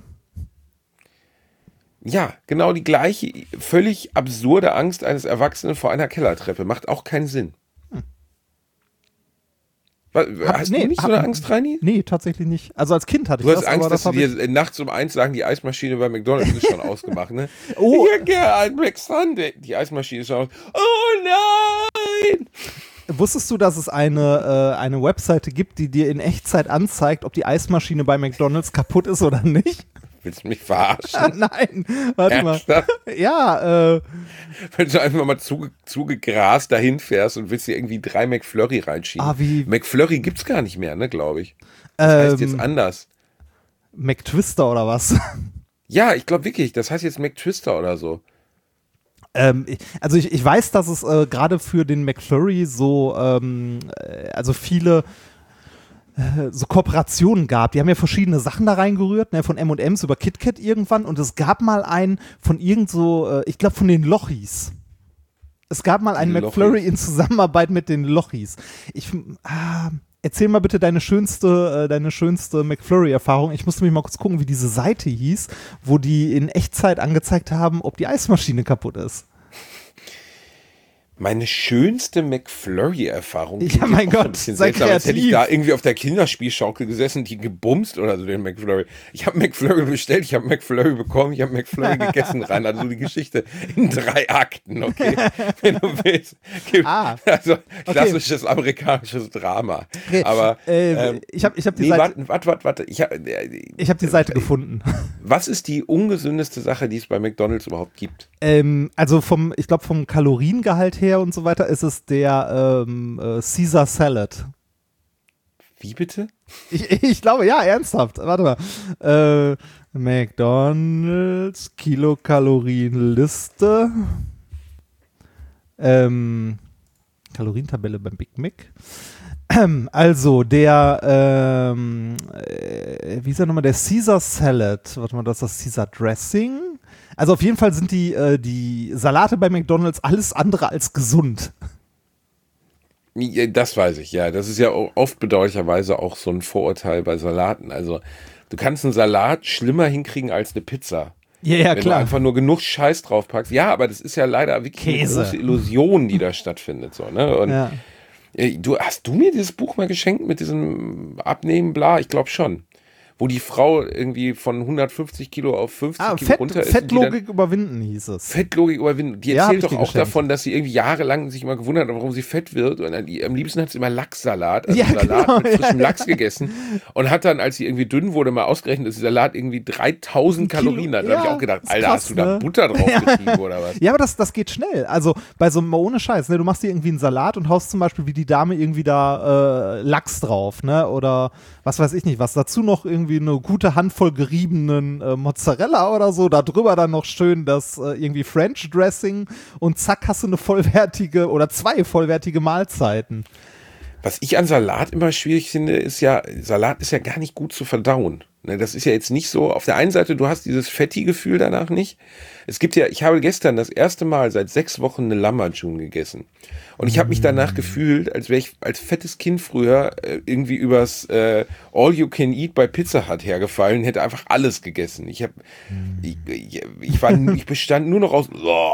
Ja, genau die gleiche, völlig absurde Angst eines Erwachsenen vor einer Kellertreppe. Macht auch keinen Sinn. Was, Hab, hast nee, du nicht hab, so eine Angst, Reini? Nee, tatsächlich nicht. Also als Kind hatte ich Du hast das, Angst, aber dass das du habe dir ich. nachts um eins sagen, die Eismaschine bei McDonald's ist schon ausgemacht, ne? Oh. Ich hätte gerne einen McSunday. Die Eismaschine ist schon aus. Oh nein! Wusstest du, dass es eine, äh, eine Webseite gibt, die dir in Echtzeit anzeigt, ob die Eismaschine bei McDonald's kaputt ist oder nicht? Willst du mich verarschen? Nein, warte Ernsthaft? mal. Ja, äh, Wenn du einfach mal zuge, zugegrast dahin fährst und willst dir irgendwie drei McFlurry reinschieben. Ah, wie- McFlurry gibt's gar nicht mehr, ne, glaube ich. Das heißt jetzt ähm, anders. McTwister oder was? Ja, ich glaube wirklich, das heißt jetzt McTwister oder so. Ähm, ich- also ich, ich weiß, dass es äh, gerade für den McFlurry so, ähm, äh, also viele äh, so Kooperationen gab. Die haben ja verschiedene Sachen da reingerührt, ne, von M und M's über KitKat irgendwann. Und es gab mal einen von irgend so, äh, ich glaube von den Lochis. Es gab mal einen Die McFlurry Lochis. in Zusammenarbeit mit den Lochis. Ich, ah, erzähl mal bitte deine schönste, äh, deine schönste McFlurry-Erfahrung. Ich musste mich mal kurz gucken, wie diese Seite hieß, wo die in Echtzeit angezeigt haben, ob die Eismaschine kaputt ist. Meine schönste McFlurry-Erfahrung. Ja, klingt mein jetzt auch Gott, ein bisschen sei seltsam, als hätte ich kreativ. da irgendwie auf der Kinderspielschaukel gesessen, die gebumst oder so den McFlurry. Ich habe McFlurry bestellt, ich habe McFlurry bekommen, ich habe McFlurry gegessen, rein. Also die Geschichte in drei Akten, okay? Wenn du willst. Ah, Also klassisches amerikanisches Drama. Okay, Aber äh, ähm, ich habe ich hab die nee, Seite, warte, warte, warte, warte. Ich hab, äh, ich hab die Seite gefunden. Was ist die ungesündeste Sache, die es bei McDonald's überhaupt gibt? Ähm, also vom, ich glaube vom Kaloriengehalt her und so weiter ist es der ähm, äh, Caesar Salad. Wie bitte? Ich, ich glaube, ja, ernsthaft. Warte mal. Äh, McDonald's Kilokalorienliste. Ähm, Kalorientabelle beim Big Mac. Ähm, Also der, ähm, äh, wie ist er nochmal, der Caesar Salad. Warte mal, das ist das Caesar Dressing. Also auf jeden Fall sind die, äh, die Salate bei McDonald's alles andere als gesund. Ja, das weiß ich, ja. Das ist ja oft bedauerlicherweise auch so ein Vorurteil bei Salaten. Also, du kannst einen Salat schlimmer hinkriegen als eine Pizza. Ja, ja, Wenn klar. du einfach nur genug Scheiß draufpackst. Ja, aber das ist ja leider wirklich Käse. eine große Illusion, die da stattfindet. So, ne? Und Ja. äh, du, hast du mir dieses Buch mal geschenkt mit diesem Abnehmen, bla? Ich glaube schon. Wo die Frau irgendwie von hundertfünfzig Kilo auf fünfzig Ah, Kilo Fett, runter ist. und die dann- Fettlogik überwinden hieß es. Fettlogik überwinden. Die Ja, hab erzählt ich doch dir auch geschenkt. davon, dass sie irgendwie jahrelang sich immer gewundert hat, warum sie fett wird. Und am liebsten hat sie immer Lachssalat, also Ja, Salat genau, mit frischem ja, Lachs gegessen. Und hat dann, als sie irgendwie dünn wurde, mal ausgerechnet, dass der Salat irgendwie dreitausend Kilo, Kalorien hat. Da ja, habe ich auch gedacht, ist Alter, krass, hast du da ne? Butter drauf getrieben oder was? Ja, aber das, das geht schnell. Also bei so einem, mal ohne Scheiß, ne, du machst dir irgendwie einen Salat und haust zum Beispiel wie die Dame irgendwie da äh, Lachs drauf, ne? Oder was weiß ich nicht, was. Dazu noch irgendwie eine gute Handvoll geriebenen äh, Mozzarella oder so. Da drüber dann noch schön das äh, irgendwie French Dressing und zack hast du eine vollwertige oder zwei vollwertige Mahlzeiten. Was ich an Salat immer schwierig finde, ist ja, Salat ist ja gar nicht gut zu verdauen. Ne, das ist ja jetzt nicht so, auf der einen Seite, du hast dieses Fetti-Gefühl danach nicht. Es gibt ja, ich habe gestern das erste Mal seit sechs Wochen eine Lammerjun gegessen. Und ich habe mich danach gefühlt, als wäre ich als fettes Kind früher äh, irgendwie übers äh, All You Can Eat bei Pizza Hut hergefallen, hätte einfach alles gegessen. Ich habe, ich, ich, ich war, ich bestand nur noch aus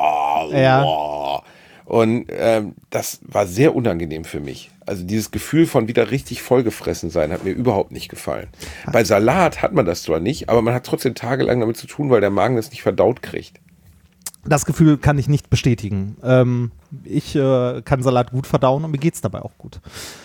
Ja. und ähm, das war sehr unangenehm für mich. Also dieses Gefühl von wieder richtig vollgefressen sein hat mir überhaupt nicht gefallen. Bei Salat hat man das zwar nicht, aber man hat trotzdem tagelang damit zu tun, weil der Magen das nicht verdaut kriegt. Das Gefühl kann ich nicht bestätigen. Ähm, ich äh, kann Salat gut verdauen und mir geht's dabei auch gut.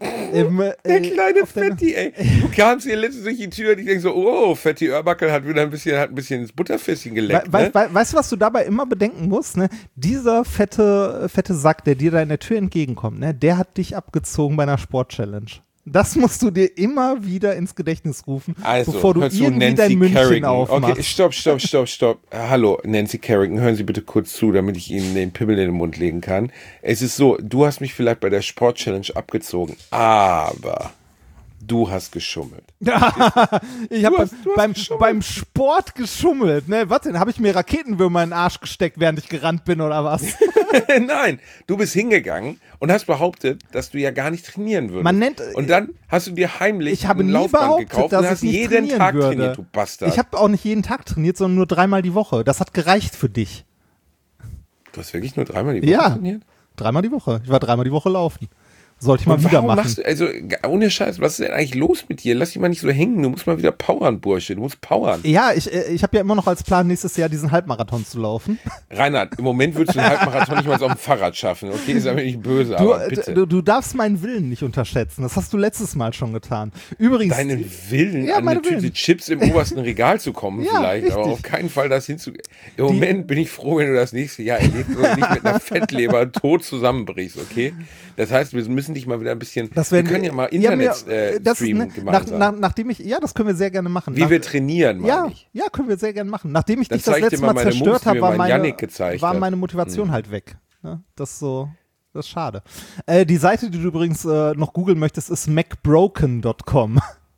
Im, äh, Der kleine auf der- Fetti, ey. Du kamst hier letztens durch die Tür und ich denke so, oh, Fetti Oerbackel hat wieder ein bisschen, hat ein bisschen ins Butterfässchen geleckt. We Ne? we we weißt du, was du dabei immer bedenken musst? Ne? Dieser fette, fette Sack, der dir da in der Tür entgegenkommt, ne? Der hat dich abgezogen bei einer Sport-Challenge. Das musst du dir immer wieder ins Gedächtnis rufen, Also, bevor du hör zu, irgendwie Nancy dein München Kerrigan. aufmachst. Okay, stopp, stopp, stopp, stopp. Äh, Hallo, Nancy Kerrigan, hören Sie bitte kurz zu, damit ich Ihnen den Pimmel in den Mund legen kann. Es ist so, du hast mich vielleicht bei der Sport-Challenge abgezogen, aber du hast geschummelt. Ich habe Du beim, hast- du hast beim, geschummelt. beim Sport geschummelt. Ne? Was denn? Habe ich mir Raketenwürmer in den Arsch gesteckt, während ich gerannt bin oder was? Nein, du bist hingegangen und hast behauptet, dass du ja gar nicht trainieren würdest. Man nennt- und dann hast du dir heimlich Ich habe ein nie Laufband behauptet, gekauft dass und ich hast nicht jeden trainieren Tag würde. trainiert, du Bastard. Ich habe auch nicht jeden Tag trainiert, sondern nur dreimal die Woche. Das hat gereicht für dich. du hast wirklich nur dreimal die Woche Ja, trainiert? dreimal die Woche. Ich war dreimal die Woche laufen. Sollte ich mal Und wieder warum machen. machst du, also g- ohne Scheiß, was ist denn eigentlich los mit dir? Lass dich mal nicht so hängen, du musst mal wieder powern, Bursche, du musst powern. Ja, ich, äh, ich habe ja immer noch als Plan, nächstes Jahr diesen Halbmarathon zu laufen. Reinhard, im Moment würdest du einen Halbmarathon nicht mal auf dem Fahrrad schaffen, okay, ist aber nicht böse, Du, aber bitte. äh, du, du darfst meinen Willen nicht unterschätzen. Das hast du letztes Mal schon getan. Übrigens, Deinen Willen, Ja, an meine eine Tüte Willen. Chips im obersten Regal zu kommen Ja, vielleicht, aber richtig. auf keinen Fall das hinzu... Im Moment bin ich froh, wenn du das nächste Jahr erlebst und nicht mit einer Fettleber tot zusammenbrichst, okay? Das heißt, wir müssen dich mal wieder ein bisschen... das werden wir können ja mal ja, mir- Internet äh, das ist, streamen ne, nach, gemeinsam. nach, Nachdem ich, ja, das können wir sehr gerne machen. Wie Nach, wir trainieren, meine ja, ich. ja, können wir sehr gerne machen. Nachdem ich Dann dich das zeig ich dir letzte mal Mal meine zerstört Moves, die habe, mir war mein meine, Yannick gezeigt war hat. Hm. meine Motivation halt weg. Ne? Das ist so, das ist schade. Äh, die Seite, die du übrigens äh, noch googeln möchtest, ist macbroken Punkt com.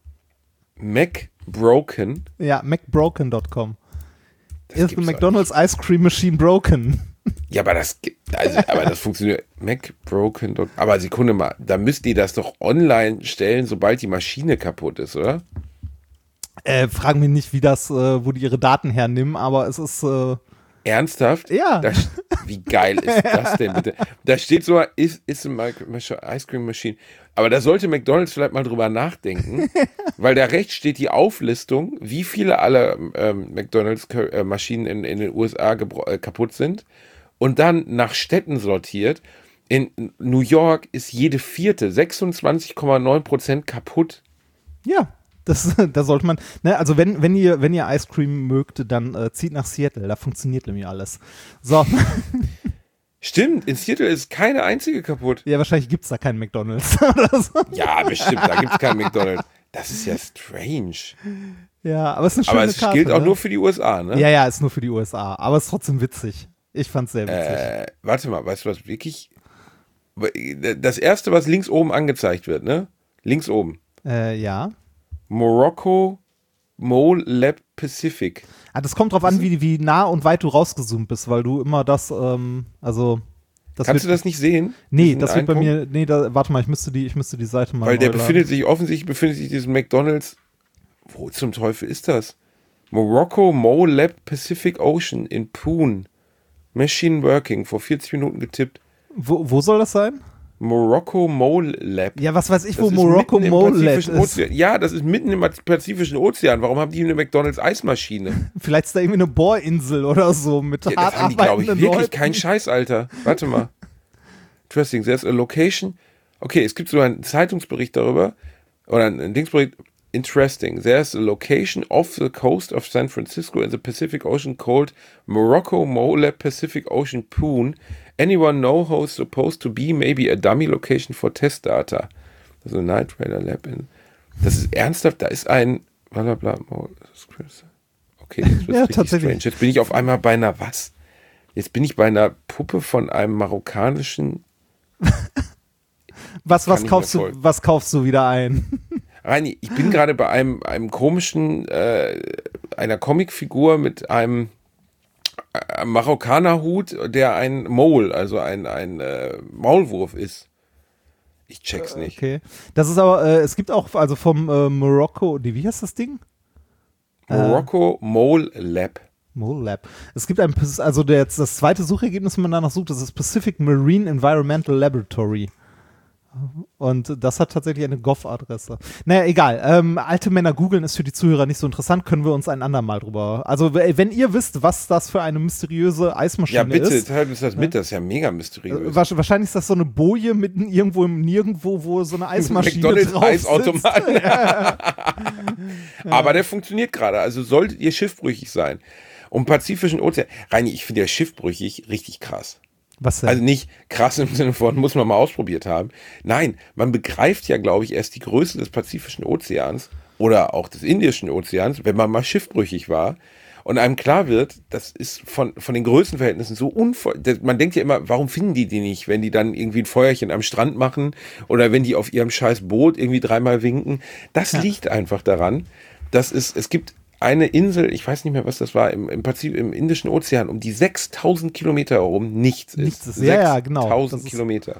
MacBroken. Ja, macbroken Punkt com. Das Is the gibt's McDonald's Ice Cream Machine broken? Ja, aber das, gibt- also, aber das funktioniert. MacBroken. Aber Sekunde mal, da müsst ihr das doch online stellen, sobald die Maschine kaputt ist, oder? Äh, fragen mich nicht, wie das, äh, wo die ihre Daten hernehmen, aber es ist, äh, Ernsthaft? Ja. Da, wie geil ist das denn bitte? Da steht so, ist is a Ice Cream Machine. Aber da sollte McDonald's vielleicht mal drüber nachdenken, weil da rechts steht die Auflistung, wie viele aller ähm, McDonald's-Maschinen in, in den U S A gebro- äh, kaputt sind. Und dann nach Städten sortiert. In New York ist jede vierte, sechsundzwanzig Komma neun Prozent kaputt. ja, das, da sollte man, ne, also wenn, wenn ihr, wenn ihr Ice Cream mögt, dann äh, zieht nach Seattle, da funktioniert nämlich alles. So, Stimmt, in Seattle ist keine einzige kaputt. ja, wahrscheinlich gibt es da keinen McDonald's oder so. Ja, bestimmt, da gibt es keinen McDonald's. Das ist ja strange. Ja, aber es ist eine schöne Aber es Karte, gilt auch ne? nur für die U S A, ne? Ja, ja, ist nur für die U S A, aber es ist trotzdem witzig. Ich fand's sehr witzig. Äh, warte mal, weißt du was wirklich? Das erste, was links oben angezeigt wird, ne? Links oben. Äh, ja. Morocco Mole Lab Pacific. Ah, das kommt drauf an, wie, wie nah und weit du rausgezoomt bist, weil du immer das, ähm, also. Das Kannst wird, du das nicht sehen? Nee, Diesen das wird bei einen mir, nee, da, warte mal, ich müsste die, ich müsste die Seite mal Weil der neu laden. befindet sich, offensichtlich befindet sich diesen McDonald's. Wo zum Teufel ist das? Morocco Mole Lab Pacific Ocean in Poon. Machine Working, vor vierzig Minuten getippt. Wo, wo soll das sein? Morocco Mole Lab. Ja, was weiß ich, Das wo ist Morocco mitten im Mole Lab Pazifischen ist. Ozean. Ja, das ist mitten im Pazifischen Ozean. Warum haben die eine McDonald's Eismaschine? Vielleicht ist da irgendwie eine Bohrinsel oder so mit Ja, hart das haben die, glaube ich, arbeitenden wirklich Leuten. kein Scheiß, Alter. Warte mal. Interesting. There's a location. Okay, es gibt so einen Zeitungsbericht darüber. Oder einen Dingsbericht. Interesting. There's a location off the coast of San Francisco in the Pacific Ocean called Morocco Mole Pacific Ocean Poon. Anyone know how it's supposed to be? Maybe a dummy location for test data. Also Night Raider Lab in. Das ist ernsthaft. Da ist ein. Blablabla. Okay, jetzt wird's Ja, richtig tatsächlich. strange. Jetzt bin ich auf einmal bei einer was? Jetzt bin ich bei einer Puppe von einem marokkanischen. Was, was Kann ich kaufst mir du, folgen. was kaufst du wieder ein? Reini, ich bin gerade bei einem, einem komischen, äh, einer Comicfigur mit einem äh, Marokkanerhut, der ein Mole, also ein, ein äh, Maulwurf ist. Ich check's nicht. Okay. Das ist aber, äh, es gibt auch, also vom äh, Morocco, die, wie heißt das Ding? Morocco Mole Lab. Mole Lab. Es gibt ein, also der, das zweite Suchergebnis, wenn man danach sucht, das ist Pacific Marine Environmental Laboratory. Und das hat tatsächlich eine Gov-Adresse. Naja, egal. Ähm, alte Männer googeln ist für die Zuhörer nicht so interessant, können wir uns ein andermal drüber. Also, wenn ihr wisst, was das für eine mysteriöse Eismaschine ist. Ja, bitte, ist, teilt uns das ne? mit, das ist ja mega mysteriös. Wahrscheinlich ist das so eine Boje mitten irgendwo im Nirgendwo, wo so eine Eismaschine McDonald's drauf Eisautomaten. ja. Aber der funktioniert gerade, also solltet ihr schiffbrüchig sein. Um Pazifischen Ozean. Reini, ich finde ja schiffbrüchig richtig krass. Was denn? Also nicht krass im Sinne von, muss man mal ausprobiert haben. Nein, man begreift ja, glaube ich, erst die Größe des Pazifischen Ozeans oder auch des Indischen Ozeans, wenn man mal schiffbrüchig war und einem klar wird, das ist von, von den Größenverhältnissen so unvoll. Man denkt ja immer, warum finden die die nicht, wenn die dann irgendwie ein Feuerchen am Strand machen oder wenn die auf ihrem scheiß Boot irgendwie dreimal winken. Das ja. liegt einfach daran, dass es, es gibt eine Insel, ich weiß nicht mehr, was das war, im, im Pazifik, im Indischen Ozean, um die sechstausend Kilometer herum nichts ist. Nichts ist, ja, ja, genau. sechstausend Kilometer.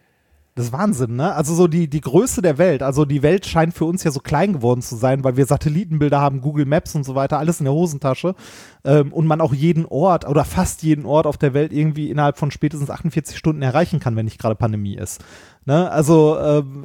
Das ist Wahnsinn, ne? Also so die, die Größe der Welt, also die Welt scheint für uns ja so klein geworden zu sein, weil wir Satellitenbilder haben, Google Maps und so weiter, alles in der Hosentasche ähm, und man auch jeden Ort oder fast jeden Ort auf der Welt irgendwie innerhalb von spätestens achtundvierzig Stunden erreichen kann, wenn nicht gerade Pandemie ist. Ne? Also ähm,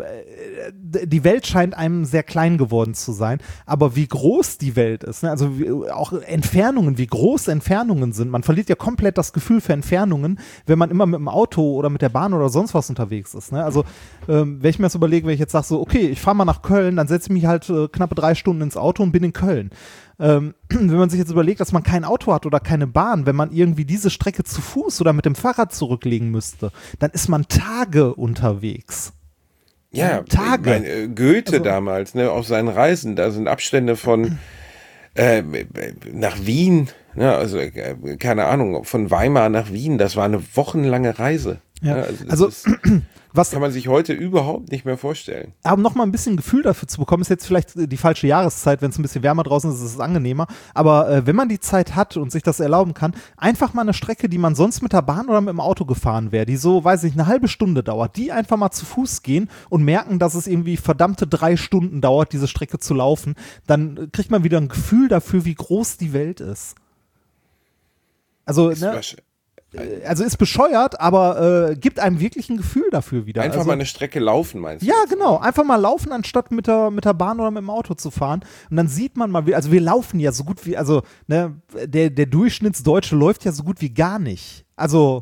die Welt scheint einem sehr klein geworden zu sein, aber wie groß die Welt ist, ne? Also wie, auch Entfernungen, wie groß Entfernungen sind, man verliert ja komplett das Gefühl für Entfernungen, wenn man immer mit dem Auto oder mit der Bahn oder sonst was unterwegs ist. Ne? Also ähm, wenn ich mir das überlege, wenn ich jetzt sage so, okay, ich fahre mal nach Köln, dann setze ich mich halt äh, knappe drei Stunden ins Auto und bin in Köln. Ähm, wenn man sich jetzt überlegt, dass man kein Auto hat oder keine Bahn, wenn man irgendwie diese Strecke zu Fuß oder mit dem Fahrrad zurücklegen müsste, dann ist man Tage unterwegs. Ja, Tage. Ich mein, Goethe also, damals, ne, auf seinen Reisen, da sind Abstände von äh, nach Wien, ne, also äh, keine Ahnung, von Weimar nach Wien, das war eine wochenlange Reise. Ja. Ne, also also ist, was kann man sich heute überhaupt nicht mehr vorstellen. Aber noch mal ein bisschen Gefühl dafür zu bekommen, ist jetzt vielleicht die falsche Jahreszeit, wenn es ein bisschen wärmer draußen ist, ist es angenehmer. Aber äh, wenn man die Zeit hat und sich das erlauben kann, einfach mal eine Strecke, die man sonst mit der Bahn oder mit dem Auto gefahren wäre, die so, weiß ich, eine halbe Stunde dauert, die einfach mal zu Fuß gehen und merken, dass es irgendwie verdammte drei Stunden dauert, diese Strecke zu laufen, dann kriegt man wieder ein Gefühl dafür, wie groß die Welt ist. Also, ist ne? Also ist bescheuert, aber äh, gibt einem wirklich ein Gefühl dafür wieder. Einfach also, mal eine Strecke laufen, meinst du? Ja, genau. Einfach mal laufen, anstatt mit der, mit der Bahn oder mit dem Auto zu fahren. Und dann sieht man mal, wie, also wir laufen ja so gut wie, also ne, der, der Durchschnittsdeutsche läuft ja so gut wie gar nicht. Also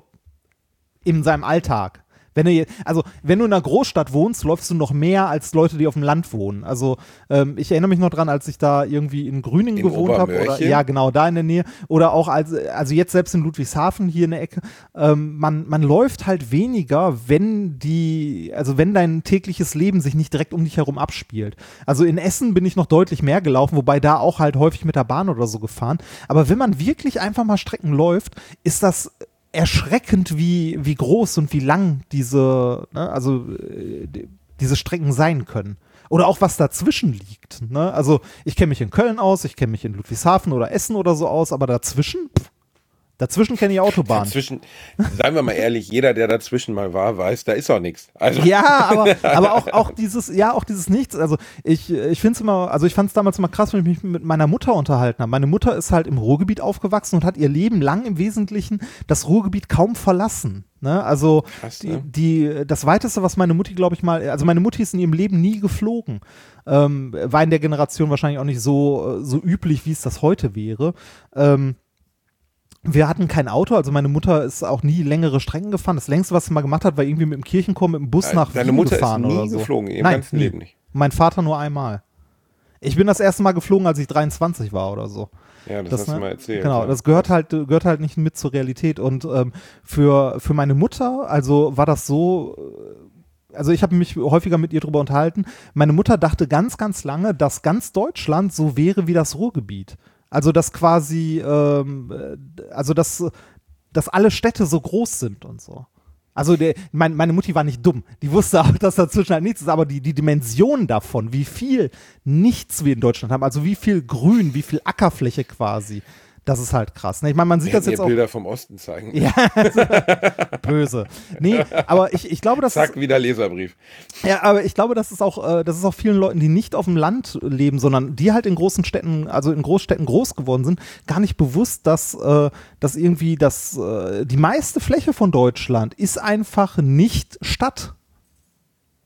in seinem Alltag. Wenn du, also, wenn du in einer Großstadt wohnst, läufst du noch mehr als Leute, die auf dem Land wohnen. Also, ähm, ich erinnere mich noch dran, als ich da irgendwie in Grüningen in gewohnt habe. Oder ja, genau, da in der Nähe. Oder auch, als, also jetzt selbst in Ludwigshafen hier in der Ecke. Ähm, man, man läuft halt weniger, wenn die, also wenn dein tägliches Leben sich nicht direkt um dich herum abspielt. Also in Essen bin ich noch deutlich mehr gelaufen, wobei da auch halt häufig mit der Bahn oder so gefahren. Aber wenn man wirklich einfach mal Strecken läuft, ist das erschreckend, wie, wie groß und wie lang diese, ne, also äh, diese Strecken sein können. Oder auch was dazwischen liegt. Ne? Also ich kenne mich in Köln aus, ich kenne mich in Ludwigshafen oder Essen oder so aus, aber dazwischen, pff, dazwischen kenne ich Autobahn. Dazwischen, seien wir mal ehrlich, jeder, der dazwischen mal war, weiß, da ist auch nichts. Also. Ja, aber, aber auch, auch dieses, ja, auch dieses Nichts. Also ich, ich finde es immer, also ich fand es damals immer krass, wenn ich mich mit meiner Mutter unterhalten habe. Meine Mutter ist halt im Ruhrgebiet aufgewachsen und hat ihr Leben lang im Wesentlichen das Ruhrgebiet kaum verlassen. Ne? Also Krass, die, ne? die, das Weiteste, was meine Mutti, glaube ich mal, also meine Mutti ist in ihrem Leben nie geflogen. Ähm, war in der Generation wahrscheinlich auch nicht so, so üblich, wie es das heute wäre. Ähm, Wir hatten kein Auto, also meine Mutter ist auch nie längere Strecken gefahren. Das längste, was sie mal gemacht hat, war irgendwie mit dem Kirchenchor mit dem Bus nach Deine Wien Mutter gefahren ist nie oder so. geflogen, im Nein, ganzen nie. Leben nicht. Mein Vater nur einmal. Ich bin das erste Mal geflogen, als ich dreiundzwanzig war oder so. Ja, das, Das, hast ne? du mal erzählt. Genau, ja. das gehört halt, gehört halt nicht mit zur Realität. Und ähm, für, für meine Mutter, also war das so, also ich habe mich häufiger mit ihr drüber unterhalten. Meine Mutter dachte ganz, ganz lange, dass ganz Deutschland so wäre wie das Ruhrgebiet. Also dass quasi, ähm, also dass, dass alle Städte so groß sind und so. Also der, mein, meine Mutti war nicht dumm. Die wusste auch, dass dazwischen halt nichts ist, aber die, die Dimension davon, wie viel nichts wir in Deutschland haben, also wie viel Grün, wie viel Ackerfläche quasi, das ist halt krass. Ne? Ich meine, man sieht Wir das jetzt auch. Bilder vom Osten zeigen. Ja, böse. Nee, aber ich, ich glaube, dass Zack, es, wieder Leserbrief. ja, aber ich glaube, dass es auch, äh, das ist auch vielen Leuten, die nicht auf dem Land leben, sondern die halt in großen Städten, also in Großstädten groß geworden sind, gar nicht bewusst, dass, äh, dass irgendwie das, äh, die meiste Fläche von Deutschland ist einfach nicht Stadt.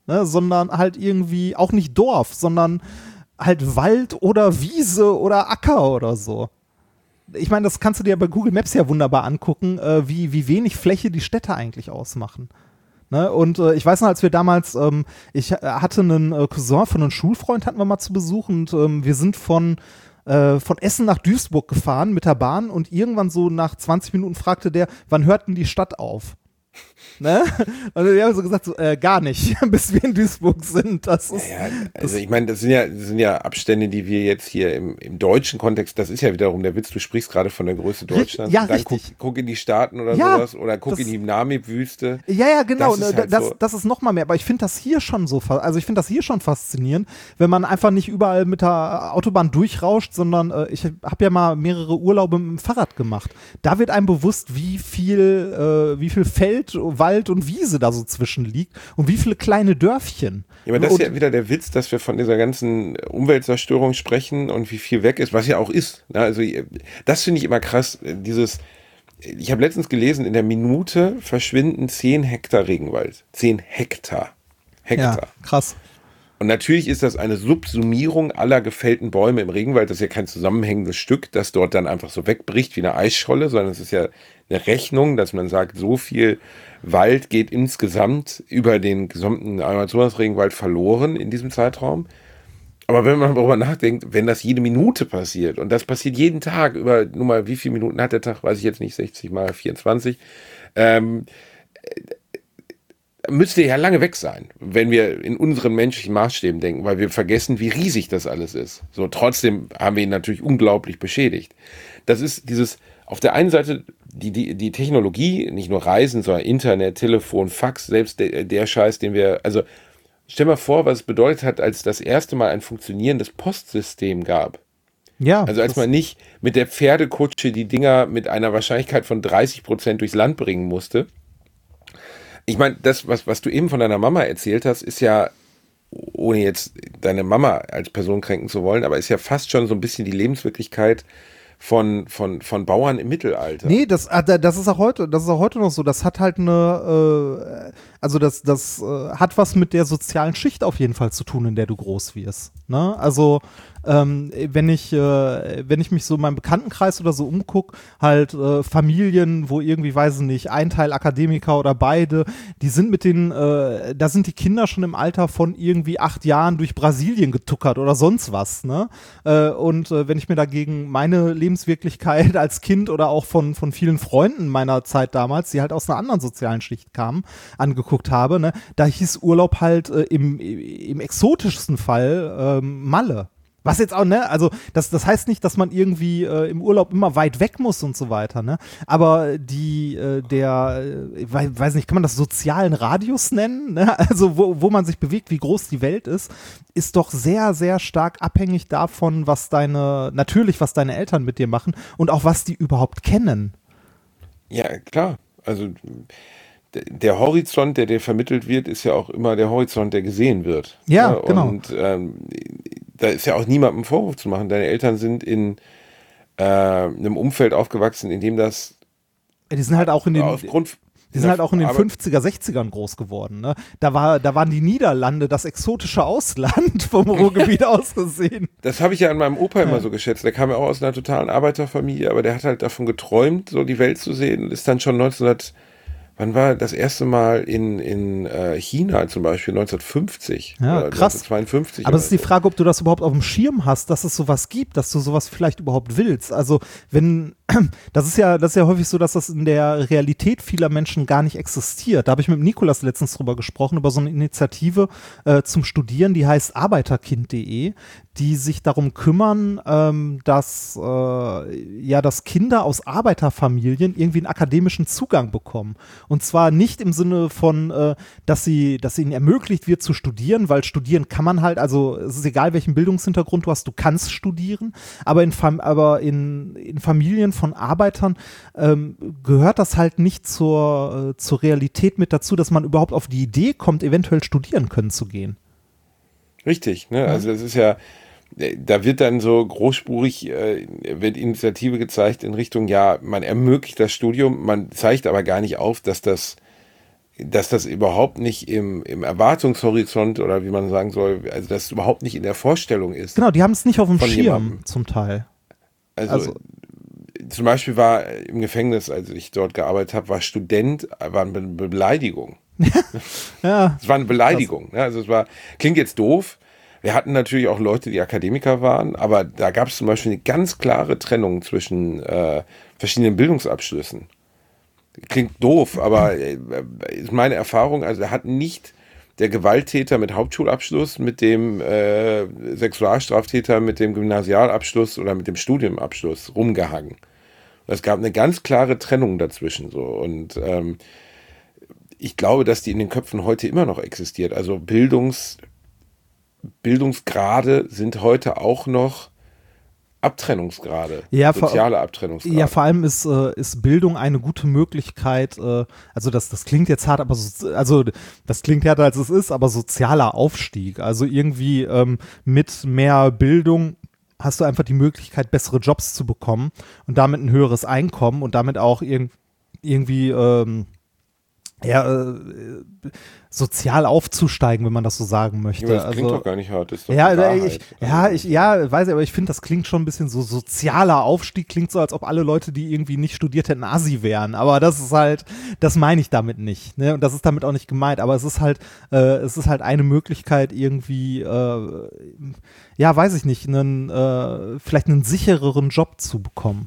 ne, sondern halt irgendwie auch nicht Dorf, sondern halt Wald oder Wiese oder Acker oder so. Ich meine, das kannst du dir bei Google Maps ja wunderbar angucken, äh, wie, wie wenig Fläche die Städte eigentlich ausmachen. Ne? Und äh, ich weiß noch, als wir damals, ähm, ich hatte einen äh, Cousin von einem Schulfreund, hatten wir mal zu Besuch und ähm, wir sind von äh, von Essen nach Duisburg gefahren mit der Bahn und irgendwann so nach zwanzig Minuten fragte der, wann hört denn die Stadt auf? Ne? Und wir haben so gesagt, so, äh, gar nicht, bis wir in Duisburg sind. Das ist, ja, ja, also ich meine, das sind ja, das sind ja Abstände, die wir jetzt hier im, im deutschen Kontext, das ist ja wiederum der Witz, du sprichst gerade von der Größe Deutschlands. Ja, dann richtig. Guck, guck in die Staaten oder ja, sowas oder guck das, in die Namib-Wüste. Ja, ja, genau. Das ist, halt das, so. das ist noch mal mehr. Aber ich finde das hier schon so, also ich finde das hier schon faszinierend, wenn man einfach nicht überall mit der Autobahn durchrauscht, sondern äh, ich habe ja mal mehrere Urlaube mit dem Fahrrad gemacht. Da wird einem bewusst, wie viel, äh, wie viel Feld, Wald und Wiese da so zwischen liegt und wie viele kleine Dörfchen. Ja, aber das und, ist ja wieder der Witz, dass wir von dieser ganzen Umweltzerstörung sprechen und wie viel weg ist, was ja auch ist. Also das finde ich immer krass, dieses, ich habe letztens gelesen, in der Minute verschwinden zehn Hektar Regenwald. zehn Hektar. Hektar. Ja, krass. Und natürlich ist das eine Subsumierung aller gefällten Bäume im Regenwald. Das ist ja kein zusammenhängendes Stück, das dort dann einfach so wegbricht wie eine Eisscholle, sondern es ist ja eine Rechnung, dass man sagt, so viel Wald geht insgesamt über den gesamten Amazonas-Regenwald verloren in diesem Zeitraum. Aber wenn man darüber nachdenkt, wenn das jede Minute passiert und das passiert jeden Tag über, nur mal wie viele Minuten hat der Tag, weiß ich jetzt nicht, sechzig mal vierundzwanzig, ähm, müsste ja lange weg sein, wenn wir in unseren menschlichen Maßstäben denken, weil wir vergessen, wie riesig das alles ist. So, trotzdem haben wir ihn natürlich unglaublich beschädigt. Das ist dieses, auf der einen Seite die, die, die Technologie, nicht nur Reisen, sondern Internet, Telefon, Fax, selbst der, der Scheiß, den wir, also stell mal vor, was es bedeutet hat, als das erste Mal ein funktionierendes Postsystem gab. Ja. Also als man nicht mit der Pferdekutsche die Dinger mit einer Wahrscheinlichkeit von dreißig Prozent durchs Land bringen musste. Ich meine, das, was, was du eben von deiner Mama erzählt hast, ist ja, ohne jetzt deine Mama als Person kränken zu wollen, aber ist ja fast schon so ein bisschen die Lebenswirklichkeit von, von, von Bauern im Mittelalter. Nee, das, das ist auch heute, das ist auch heute noch so. Das hat halt eine, äh, also das, das äh, hat was mit der sozialen Schicht auf jeden Fall zu tun, in der du groß wirst. Ne? Also ähm, wenn ich, äh, wenn ich mich so in meinem Bekanntenkreis oder so umgucke, halt äh, Familien, wo irgendwie, weiß ich nicht, ein Teil Akademiker oder beide, die sind mit den, äh, da sind die Kinder schon im Alter von irgendwie acht Jahren durch Brasilien getuckert oder sonst was. Ne? Äh, und äh, wenn ich mir dagegen meine Lebenswirklichkeit als Kind oder auch von, von vielen Freunden meiner Zeit damals, die halt aus einer anderen sozialen Schicht kamen, angeguckt habe, ne, da hieß Urlaub halt äh, im, im exotischsten Fall ähm, Malle. Was jetzt auch, ne, also das, das heißt nicht, dass man irgendwie äh, im Urlaub immer weit weg muss und so weiter, ne, aber die, äh, der, äh, weiß nicht, kann man das sozialen Radius nennen, ne, also wo, wo man sich bewegt, wie groß die Welt ist, ist doch sehr, sehr stark abhängig davon, was deine, natürlich, was deine Eltern mit dir machen und auch was die überhaupt kennen. Ja, klar, also der Horizont, der dir vermittelt wird, ist ja auch immer der Horizont, der gesehen wird. Ja, ja, genau. Und ähm, da ist ja auch niemandem Vorwurf zu machen. Deine Eltern sind in äh, einem Umfeld aufgewachsen, in dem das die sind halt auch in den aufgrund Die sind halt auch in den fünfziger, sechzigern groß geworden. Ne? Da, war, da waren die Niederlande das exotische Ausland vom Ruhrgebiet aus gesehen. Das habe ich ja an meinem Opa immer Ja. so geschätzt. Der kam ja auch aus einer totalen Arbeiterfamilie, aber der hat halt davon geträumt, so die Welt zu sehen und ist dann schon neunzehnhundert, wann war das erste Mal in, in äh, China zum Beispiel, neunzehnhundertfünfzig. Ja, oder krass. neunzehnhundertzweiundfünfzig. Aber es ist die oder so. Frage, ob du das überhaupt auf dem Schirm hast, dass es sowas gibt, dass du sowas vielleicht überhaupt willst. Also wenn, das ist ja, das ist ja häufig so, dass das in der Realität vieler Menschen gar nicht existiert. Da habe ich mit Nikolas letztens drüber gesprochen, über so eine Initiative äh, zum Studieren, die heißt arbeiterkind punkt de, die sich darum kümmern, ähm, dass, äh, ja, dass Kinder aus Arbeiterfamilien irgendwie einen akademischen Zugang bekommen. Und zwar nicht im Sinne von, äh, dass sie, dass ihnen ermöglicht wird zu studieren, weil studieren kann man halt, also es ist egal, welchen Bildungshintergrund du hast, du kannst studieren, aber in, Fam- aber in, in Familien von Arbeitern ähm, gehört das halt nicht zur, äh, zur Realität mit dazu, dass man überhaupt auf die Idee kommt, eventuell studieren können zu gehen. Richtig, ne? Also das ist ja, da wird dann so großspurig, äh, wird Initiative gezeigt in Richtung, ja, man ermöglicht das Studium, man zeigt aber gar nicht auf, dass das dass das überhaupt nicht im, im Erwartungshorizont oder wie man sagen soll, also dass es überhaupt nicht in der Vorstellung ist. Genau, die haben es nicht auf dem von Schirm jemandem. zum Teil. Also, Also- zum Beispiel war im Gefängnis, als ich dort gearbeitet habe, war Student, war eine Be- Beleidigung. Ja, Es war eine Beleidigung. Ne? Also es war, klingt jetzt doof. Wir hatten natürlich auch Leute, die Akademiker waren, aber da gab es zum Beispiel eine ganz klare Trennung zwischen äh, verschiedenen Bildungsabschlüssen. Klingt doof, aber äh, ist meine Erfahrung, also er hat nicht der Gewalttäter mit Hauptschulabschluss mit dem äh, Sexualstraftäter mit dem Gymnasialabschluss oder mit dem Studienabschluss rumgehangen. Es gab eine ganz klare Trennung dazwischen so und ähm, ich glaube, dass die in den Köpfen heute immer noch existiert. Also Bildungs, Bildungsgrade sind heute auch noch Abtrennungsgrade, Ja, vor- soziale Abtrennungsgrade. Ja, vor allem ist, äh, ist Bildung eine gute Möglichkeit, äh, also das, das klingt jetzt hart, aber so, also das klingt härter als es ist, aber sozialer Aufstieg. Also irgendwie ähm, mit mehr Bildung hast du einfach die Möglichkeit, bessere Jobs zu bekommen und damit ein höheres Einkommen und damit auch irg irgendwie ähm, ja, äh, sozial aufzusteigen, wenn man das so sagen möchte. Ja, das klingt also, doch gar nicht hart, das ist doch ja, die Wahrheit. ich, ja, ich, ja, weiß ich, aber ich finde, das klingt schon ein bisschen so sozialer Aufstieg, klingt so, als ob alle Leute, die irgendwie nicht studiert hätten, Asi wären. Aber das ist halt, das meine ich damit nicht. Ne? Und das ist damit auch nicht gemeint. Aber es ist halt, äh, es ist halt eine Möglichkeit, irgendwie, äh, ja, weiß ich nicht, einen, äh, vielleicht einen sichereren Job zu bekommen.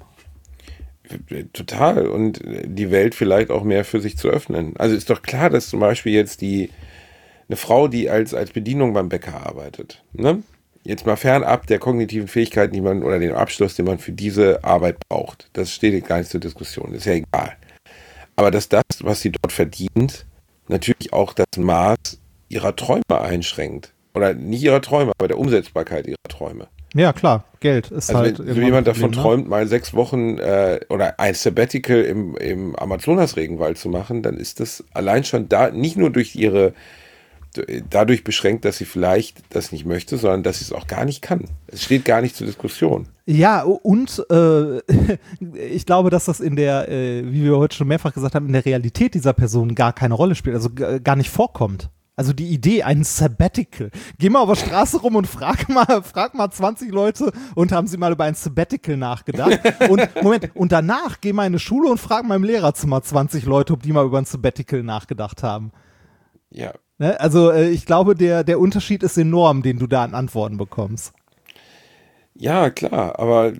Total. Und die Welt vielleicht auch mehr für sich zu öffnen. Also ist doch klar, dass zum Beispiel jetzt die eine Frau, die als, als Bedienung beim Bäcker arbeitet, ne? Jetzt mal fernab der kognitiven Fähigkeiten, die man oder den Abschluss, den man für diese Arbeit braucht. Das steht gar nicht zur Diskussion, ist ja egal. Aber dass das, was sie dort verdient, natürlich auch das Maß ihrer Träume einschränkt. Oder nicht ihrer Träume, aber der Umsetzbarkeit ihrer Träume. Ja, klar, Geld ist Also halt. wenn so irgendwann jemand ein davon Problem, ne? träumt, mal sechs Wochen äh, oder ein Sabbatical im, im Amazonas-Regenwald zu machen, dann ist das allein schon da nicht nur durch ihre dadurch beschränkt, dass sie vielleicht das nicht möchte, sondern dass sie es auch gar nicht kann. Es steht gar nicht zur Diskussion. Ja, und äh, ich glaube, dass das in der, äh, wie wir heute schon mehrfach gesagt haben, in der Realität dieser Person gar keine Rolle spielt, also g- gar nicht vorkommt. Also die Idee, ein Sabbatical. Geh mal auf der Straße rum und frag mal, frag mal zwanzig Leute und haben sie mal über ein Sabbatical nachgedacht. Und Moment, und danach geh mal in eine Schule und frag mal im Lehrerzimmer zwanzig Leute, ob die mal über ein Sabbatical nachgedacht haben. Ja. Ne? Also äh, ich glaube, der, der Unterschied ist enorm, den du da an Antworten bekommst. Ja, klar, aber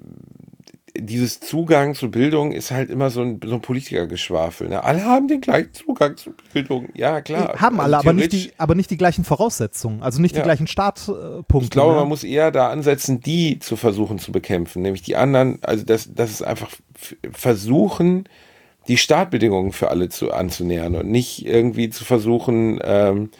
dieses Zugang zu Bildung ist halt immer so ein, so ein Politikergeschwafel. Ne? Alle haben den gleichen Zugang zu Bildung. Ja, klar. Haben alle, also aber nicht, die, aber nicht die gleichen Voraussetzungen, also nicht Ja. die gleichen Startpunkte. Ich glaube, ne? man muss eher da ansetzen, die zu versuchen zu bekämpfen. Nämlich die anderen, also das, das ist einfach f- versuchen, die Startbedingungen für alle zu anzunähern und nicht irgendwie zu versuchen, ähm,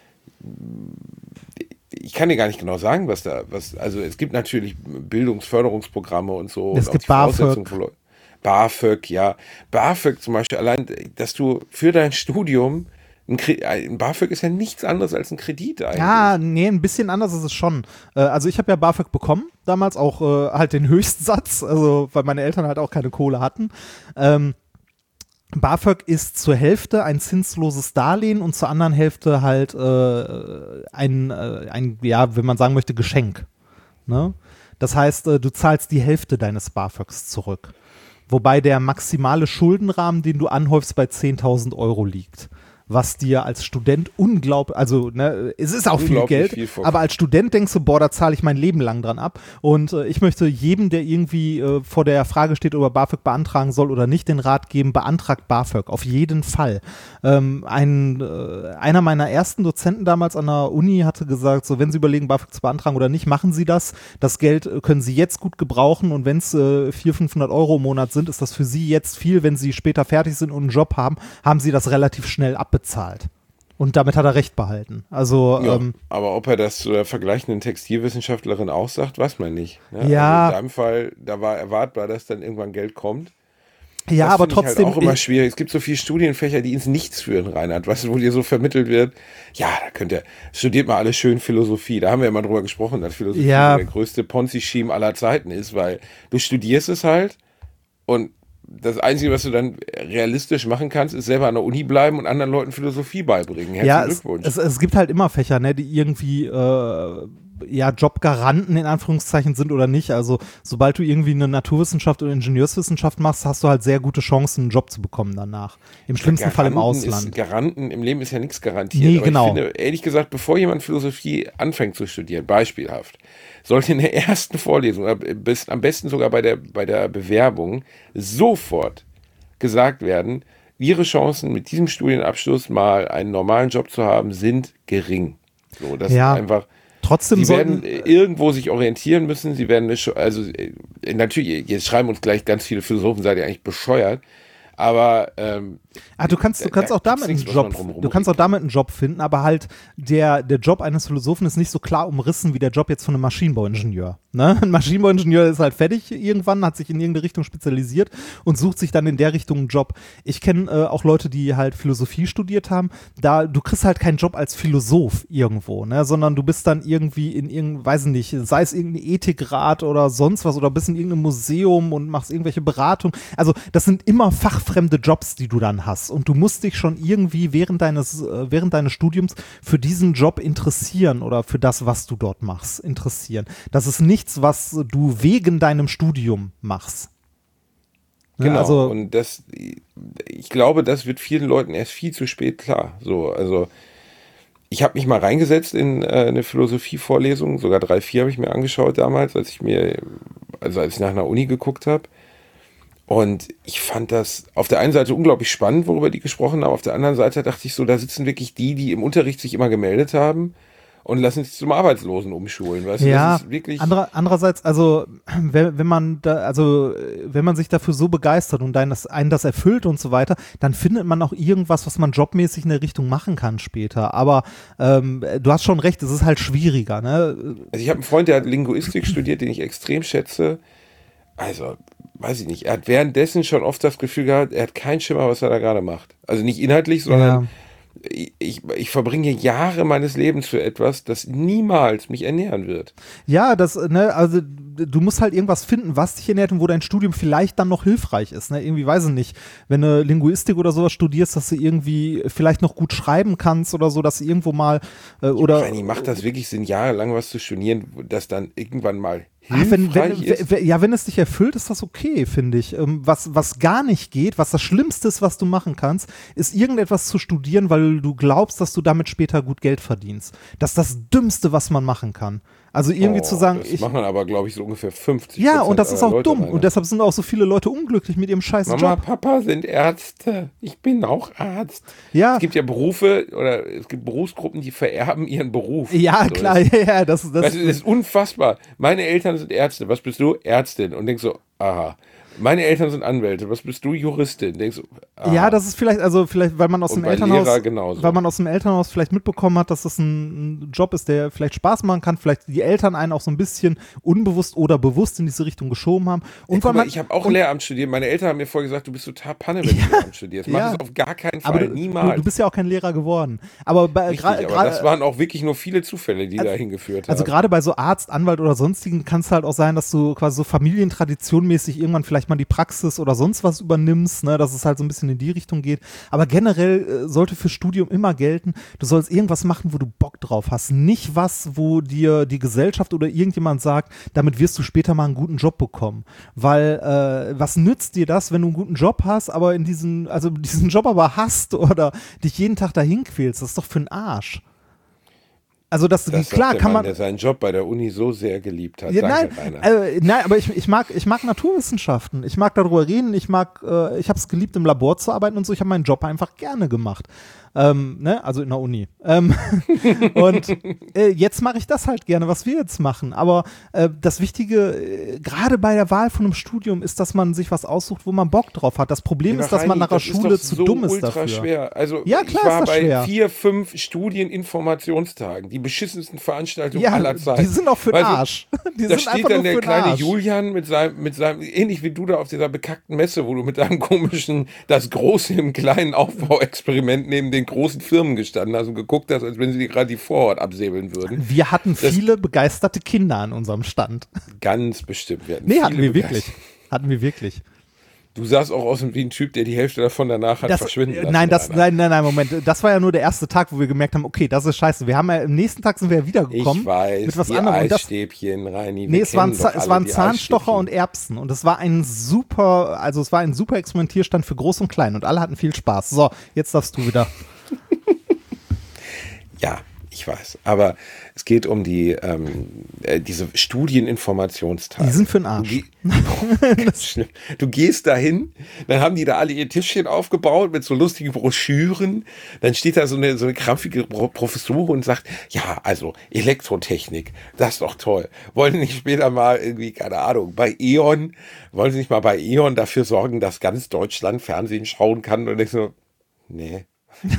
ich kann dir gar nicht genau sagen, was da, was, also es gibt natürlich Bildungsförderungsprogramme und so. Es und gibt auch die Voraussetzungen BAföG. für Leute. BAföG, ja. BAföG zum Beispiel, allein, dass du für dein Studium, ein, Kre- ein BAföG ist ja nichts anderes als ein Kredit eigentlich. Ja, nee, ein bisschen anders ist es schon. Äh, also ich habe ja BAföG bekommen, damals auch äh, halt den Höchstsatz, also weil meine Eltern halt auch keine Kohle hatten. Ähm, BAföG ist zur Hälfte ein zinsloses Darlehen und zur anderen Hälfte halt äh, ein, äh, ein, ja, wenn man sagen möchte, Geschenk. Ne? Das heißt, äh, du zahlst die Hälfte deines BAföGs zurück. Wobei der maximale Schuldenrahmen, den du anhäufst, bei zehntausend Euro liegt. Was dir als Student unglaublich, also ne, es ist auch viel Unglaublich Geld, viel vor- aber als Student denkst du, boah, da zahle ich mein Leben lang dran ab. Und äh, ich möchte jedem, der irgendwie äh, vor der Frage steht, ob er BAföG beantragen soll oder nicht, den Rat geben, beantragt BAföG, auf jeden Fall. Ähm, ein, äh, einer meiner ersten Dozenten damals an der Uni hatte gesagt, so wenn Sie überlegen, BAföG zu beantragen oder nicht, machen Sie das. Das Geld äh, können Sie jetzt gut gebrauchen und wenn es äh, vierhundert, fünfhundert Euro im Monat sind, ist das für Sie jetzt viel. Wenn Sie später fertig sind und einen Job haben, haben Sie das relativ schnell abbezahlt. Und damit hat er recht behalten. Also, Ja, ähm, aber ob er das zu der vergleichenden Textilwissenschaftlerin auch sagt, weiß man nicht. Ne? Ja. Also in deinem Fall, da war erwartbar, dass dann irgendwann Geld kommt. ja, das aber finde ich trotzdem. halt auch immer ich- schwierig. Es gibt so viele Studienfächer, die ins Nichts führen, Reinhard. Weißt du, wo dir so vermittelt wird, ja, da könnt ihr, studiert mal alles schön Philosophie. Da haben wir ja mal drüber gesprochen, dass Philosophie Ja. der größte Ponzi-Scheme aller Zeiten ist, weil du studierst es halt und das Einzige, was du dann realistisch machen kannst, ist selber an der Uni bleiben und anderen Leuten Philosophie beibringen. Herzlichen ja, Glückwunsch. Es, es, es gibt halt immer Fächer, ne, die irgendwie äh, ja, Jobgaranten in Anführungszeichen sind oder nicht. Also sobald du irgendwie eine Naturwissenschaft oder Ingenieurswissenschaft machst, hast du halt sehr gute Chancen, einen Job zu bekommen danach. Im schlimmsten ja, Fall im Ausland. Ist, Garanten im Leben ist ja nichts garantiert. Nee, aber genau. Ich finde, ehrlich gesagt, bevor jemand Philosophie anfängt zu studieren, beispielhaft, sollte in der ersten Vorlesung, am besten sogar bei der, bei der Bewerbung, sofort gesagt werden, ihre Chancen mit diesem Studienabschluss mal einen normalen Job zu haben, sind gering. So, das ja. ist einfach. Trotzdem sie sollten, werden irgendwo sich orientieren müssen, sie werden, eine, also natürlich, jetzt schreiben uns gleich ganz viele Philosophen, seid ihr eigentlich bescheuert, aber ähm, ah, du kannst, du kannst auch damit einen Job, du kannst auch damit einen Job finden, aber halt der, der Job eines Philosophen ist nicht so klar umrissen wie der Job jetzt von einem Maschinenbauingenieur. Ne? Ein Maschinenbauingenieur ist halt fertig irgendwann, hat sich in irgendeine Richtung spezialisiert und sucht sich dann in der Richtung einen Job. Ich kenne äh, auch Leute, die halt Philosophie studiert haben. Da, du kriegst halt keinen Job als Philosoph irgendwo, ne? Sondern du bist dann irgendwie in irgendeinem, weiß nicht, sei es irgendein Ethikrat oder sonst was oder bist in irgendeinem Museum und machst irgendwelche Beratungen. Also das sind immer fachfremde Jobs, die du dann hast. Und du musst dich schon irgendwie während deines, äh, während deines Studiums für diesen Job interessieren oder für das, was du dort machst, interessieren. Das ist nichts, was du wegen deinem Studium machst. Ne? Genau, also, und das, ich glaube, das wird vielen Leuten erst viel zu spät klar. So, also ich habe mich mal reingesetzt in äh, eine Philosophievorlesung, sogar drei, vier habe ich mir angeschaut damals, als ich mir, also als ich nach einer Uni geguckt habe. Und ich fand das auf der einen Seite unglaublich spannend, worüber die gesprochen haben. Auf der anderen Seite dachte ich so, da sitzen wirklich die, die im Unterricht sich immer gemeldet haben und lassen sich zum Arbeitslosen umschulen. Weißt du, ja, das ist wirklich anderer, andererseits, also wenn, wenn man da, also wenn man sich dafür so begeistert und einen das, einen das erfüllt und so weiter, dann findet man auch irgendwas, was man jobmäßig in der Richtung machen kann später. Aber ähm, du hast schon recht, es ist halt schwieriger. Ne? Also ich habe einen Freund, der hat Linguistik studiert, den ich extrem schätze. Also, weiß ich nicht, er hat währenddessen schon oft das Gefühl gehabt, er hat keinen Schimmer, was er da gerade macht. Also nicht inhaltlich, sondern Ja. ich, ich verbringe Jahre meines Lebens für etwas, das niemals mich ernähren wird. Ja, das, ne, also du musst halt irgendwas finden, was dich ernährt und wo dein Studium vielleicht dann noch hilfreich ist, ne, irgendwie, weiß ich nicht, wenn du Linguistik oder sowas studierst, dass du irgendwie vielleicht noch gut schreiben kannst oder so, dass du irgendwo mal, äh, oder. Reini, macht das wirklich Sinn, jahrelang was zu studieren, das dann irgendwann mal Ach, wenn, wenn, ist? wenn, ja, wenn es dich erfüllt, ist das okay, finde ich. Ähm, was, was gar nicht geht, was das Schlimmste ist, was du machen kannst, ist irgendetwas zu studieren, weil du glaubst, dass du damit später gut Geld verdienst. Das ist das Dümmste, was man machen kann. Also irgendwie oh, zu sagen, das ich, machen aber, glaube ich, so ungefähr fünfzig ja, und das ist auch Leute dumm. rein. Und deshalb sind auch so viele Leute unglücklich mit ihrem scheiß Mama, Job. Papa sind Ärzte. Ich bin auch Arzt. Ja. Es gibt ja Berufe oder es gibt Berufsgruppen, die vererben ihren Beruf. Ja, so, klar, das, ja, ja, das, das, das, ist, das ist unfassbar. Meine Eltern sind Ärzte. Was bist du? Ärztin. Und denkst so, aha. Meine Eltern sind Anwälte. Was bist du? Juristin. Denkst du, aha. ja, das ist vielleicht, also vielleicht, weil man aus Und dem bei Elternhaus, Lehrer genauso. weil man aus dem Elternhaus vielleicht mitbekommen hat, dass das ein, ein Job ist, der vielleicht Spaß machen kann, vielleicht die Eltern einen auch so ein bisschen unbewusst oder bewusst in diese Richtung geschoben haben. Und Ey, guck weil mal, man, ich habe auch und, Lehramt studiert. Meine Eltern haben mir vorher gesagt, du bist total Panne, wenn du Lehramt studierst. Mach ja. das auf gar keinen Fall. aber du, Niemals. du, du bist ja auch kein Lehrer geworden. Aber bei, Richtig, gerade, aber das waren auch wirklich nur viele Zufälle, die Also- dahin geführt Also haben. gerade bei so Arzt, Anwalt oder sonstigen kann es halt auch sein, dass du quasi so familientraditionmäßig irgendwann vielleicht mal die Praxis oder sonst was übernimmst, ne, dass es halt so ein bisschen in die Richtung geht. Aber generell äh, sollte für Studium immer gelten, du sollst irgendwas machen, wo du Bock drauf hast. Nicht was, wo dir die Gesellschaft oder irgendjemand sagt, damit wirst du später mal einen guten Job bekommen. Weil äh, was nützt dir das, wenn du einen guten Job hast, aber in diesen, also diesen Job aber hast oder dich jeden Tag dahin quälst? Das ist doch für den Arsch. Also das, Das klar sagt der kann Mann, man. der seinen Job bei der Uni so sehr geliebt hat. Ja, Danke, nein, Rainer. äh, nein, aber ich, ich, mag, ich mag Naturwissenschaften. Ich mag darüber reden. Ich mag, äh, ich habe es geliebt, im Labor zu arbeiten und so. Ich habe meinen Job einfach gerne gemacht. Ähm, ne? Also in der Uni. Ähm, und äh, jetzt mache ich das halt gerne, was wir jetzt machen. Aber äh, das Wichtige, äh, gerade bei der Wahl von einem Studium, ist, dass man sich was aussucht, wo man Bock drauf hat. Das Problem Ja, ist, dass man Reini, nach der das Schule ist doch zu so dumm ist ultra dafür. Schwer. Also Ja, ich klar war ist das bei schwer. vier, fünf Studieninformationstagen, die beschissensten Veranstaltungen Ja, aller Zeiten. die sind auch für den Weißt du, Arsch. Die Da sind steht einfach dann nur der für den kleine Arsch. Julian mit seinem, mit seinem, ähnlich wie du da auf dieser bekackten Messe, wo du mit deinem komischen, das Große im kleinen Aufbauexperiment neben den großen Firmen gestanden hast und geguckt hast, als wenn sie dir gerade die Vorhaut absäbeln würden. Wir hatten Das- viele begeisterte Kinder an unserem Stand. Ganz bestimmt. Wir hatten Nee, hatten viele wir begeistert- wirklich. Hatten wir wirklich. Du sahst auch aus wie ein Typ, der die Hälfte davon danach hat das, verschwinden lassen. Nein, das, nein, nein, nein, Moment. Das war ja nur der erste Tag, wo wir gemerkt haben, okay, das ist scheiße. Wir haben ja, am nächsten Tag sind wir ja wiedergekommen. Ich weiß, mit was die anderem. Und das, Eisstäbchen, Reini. nee, es waren, es waren Zahnstocher und Erbsen. Und es war ein super, also es war ein super Experimentierstand für Groß und Klein. Und alle hatten viel Spaß. So, jetzt darfst du wieder. Ja, ich weiß. Aber es geht um die ähm, äh, diese Studieninformationsteile. Die sind für den Arsch. Die, ganz schlimm. Du gehst dahin, dann haben die da alle ihr Tischchen aufgebaut mit so lustigen Broschüren. Dann steht da so eine, so eine krampfige Professur und sagt, ja, also Elektrotechnik, das ist doch toll. Wollen Sie nicht später mal irgendwie, keine Ahnung, bei E.ON, wollen Sie nicht mal bei E.ON dafür sorgen, dass ganz Deutschland Fernsehen schauen kann? Und ich so, nee.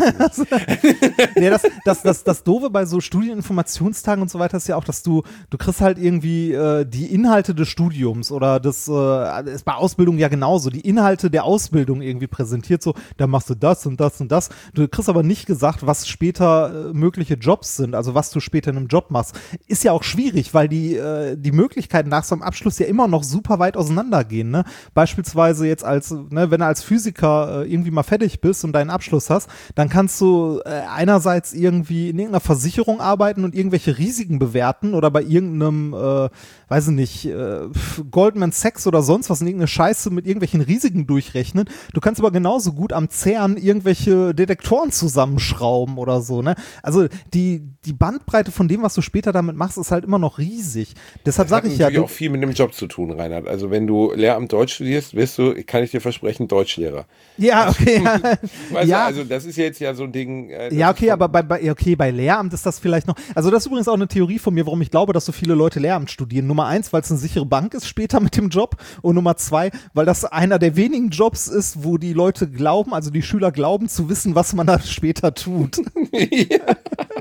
nee, das, das, das, das Doofe bei so Studieninformationstagen und so weiter ist ja auch, dass du, du kriegst halt irgendwie äh, die Inhalte des Studiums oder das äh, ist bei Ausbildung ja genauso, die Inhalte der Ausbildung irgendwie präsentiert, so, da machst du das und das und das. Du kriegst aber nicht gesagt, was später äh, mögliche Jobs sind, also was du später in einem Job machst. Ist ja auch schwierig, weil die, äh, die Möglichkeiten nach so einem Abschluss ja immer noch super weit auseinandergehen, ne? Beispielsweise jetzt als, ne, wenn du als Physiker äh, irgendwie mal fertig bist und deinen Abschluss hast, dann kannst du äh, einerseits irgendwie in irgendeiner Versicherung arbeiten und irgendwelche Risiken bewerten oder bei irgendeinem, äh, weiß ich nicht, äh, Goldman Sachs oder sonst was, in irgendeine Scheiße mit irgendwelchen Risiken durchrechnen. Du kannst aber genauso gut am CERN irgendwelche Detektoren zusammenschrauben oder so, ne? Also die, die Bandbreite von dem, was du später damit machst, ist halt immer noch riesig. Deshalb sage ich ja. Das hat natürlich auch viel mit dem Job zu tun, Reinhard. Also wenn du Lehramt Deutsch studierst, wirst du, kann ich dir versprechen, Deutschlehrer. Ja, okay. Weißt ja. du, also das ist jetzt ja so ein Ding. Äh, ja, okay, aber bei, bei, okay, bei Lehramt ist das vielleicht noch. Also, das ist übrigens auch eine Theorie von mir, warum ich glaube, dass so viele Leute Lehramt studieren. Nummer eins, weil es eine sichere Bank ist später mit dem Job. Und Nummer zwei, weil das einer der wenigen Jobs ist, wo die Leute glauben, also die Schüler glauben zu wissen, was man da später tut. Ja.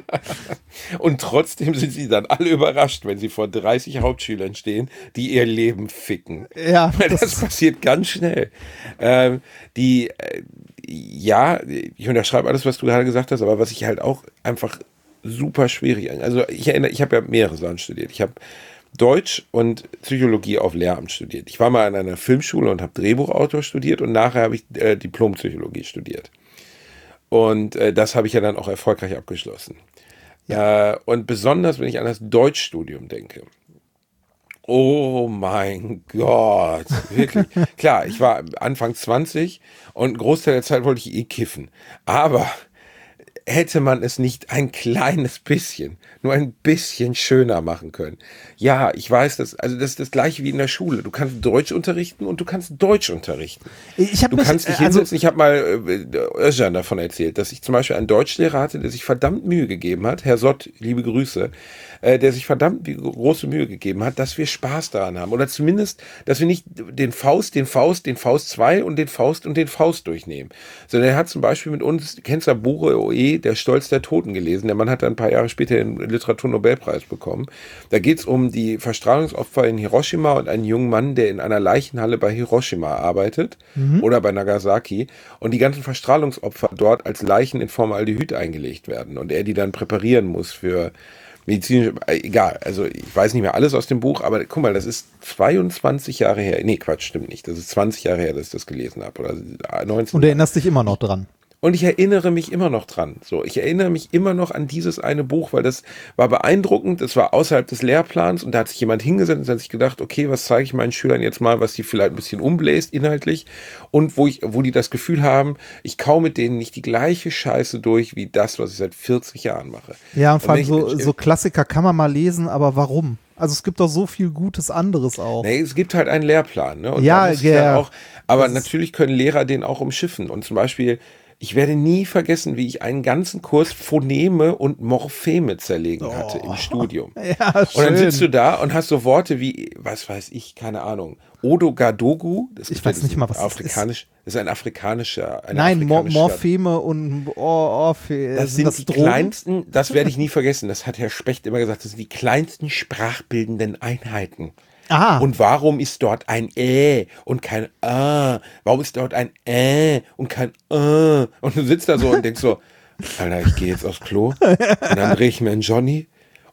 Und trotzdem sind sie dann alle überrascht, wenn sie vor dreißig Hauptschülern stehen, die ihr Leben ficken. Ja. Das, das passiert ganz schnell. Ähm, die, äh, ja, ich unterschreibe alles, was du gerade gesagt hast, aber was ich halt auch einfach super schwierig, also ich erinnere, ich habe ja mehrere Sachen studiert. Ich habe Deutsch und Psychologie auf Lehramt studiert. Ich war mal an einer Filmschule und habe Drehbuchautor studiert und nachher habe ich äh, Diplompsychologie studiert. Und äh, das habe ich ja dann auch erfolgreich abgeschlossen. Ja. Äh, und besonders, wenn ich an das Deutschstudium denke. Oh mein Gott, wirklich. Klar, ich war Anfang zwanzig und einen Großteil der Zeit wollte ich eh kiffen. Aber hätte man es nicht ein kleines bisschen, nur ein bisschen schöner machen können. Ja, ich weiß, das, also das ist das Gleiche wie in der Schule. Du kannst Deutsch unterrichten und du kannst Deutsch unterrichten. Ich hab du mich, kannst dich also hinsetzen. Ich habe mal äh, Özcan davon erzählt, dass ich zum Beispiel einen Deutschlehrer hatte, der sich verdammt Mühe gegeben hat, Herr Sott, liebe Grüße, äh, der sich verdammt große Mühe gegeben hat, dass wir Spaß daran haben. Oder zumindest, dass wir nicht den Faust, den Faust, den Faust zwei und den Faust und den Faust durchnehmen. Sondern er hat zum Beispiel mit uns, kennst du Bure Oe, der Stolz der Toten gelesen. Der Mann hat dann ein paar Jahre später den Literaturnobelpreis bekommen. Da geht es um die Verstrahlungsopfer in Hiroshima und einen jungen Mann, der in einer Leichenhalle bei Hiroshima arbeitet mhm. oder bei Nagasaki und die ganzen Verstrahlungsopfer dort als Leichen in Formaldehyd eingelegt werden und er die dann präparieren muss für medizinische, egal, also ich weiß nicht mehr alles aus dem Buch, aber guck mal, das ist zweiundzwanzig Jahre her, nee, Quatsch, stimmt nicht, das ist zwanzig Jahre her, dass ich das gelesen habe, oder neunzehn. Und du erinnerst dich immer noch dran? Und ich erinnere mich immer noch dran. So, ich erinnere mich immer noch an dieses eine Buch, weil das war beeindruckend. Das war außerhalb des Lehrplans und da hat sich jemand hingesetzt und hat sich gedacht, okay, was zeige ich meinen Schülern jetzt mal, was die vielleicht ein bisschen umbläst inhaltlich und wo ich, wo die das Gefühl haben, ich kau mit denen nicht die gleiche Scheiße durch wie das, was ich seit vierzig Jahren mache. Ja, und vor allem so, so Klassiker kann man mal lesen, aber warum? Also es gibt doch so viel Gutes anderes auch. Nee, es gibt halt einen Lehrplan, ne? Und ja, ja. Auch, aber natürlich können Lehrer den auch umschiffen und zum Beispiel ich werde nie vergessen, wie ich einen ganzen Kurs Phoneme und Morpheme zerlegen hatte oh. im Studium. Ja, schön. Und dann sitzt du da und hast so Worte wie, was weiß ich, keine Ahnung, Odogadogu. Das ich ist, weiß das nicht mal, was afrikanisch, das ist. Das ist ein afrikanischer. Nein, afrikanischer, Morpheme und oh, Orphe. Das sind das die Drogen? kleinsten, das werde ich nie vergessen, das hat Herr Specht immer gesagt, das sind die kleinsten sprachbildenden Einheiten. Aha. Und warum ist dort ein Ä und kein A? Warum ist dort ein Ä und kein Ä? Und du sitzt da so und denkst so, Alter, ich gehe jetzt aufs Klo und dann drehe ich mir einen Johnny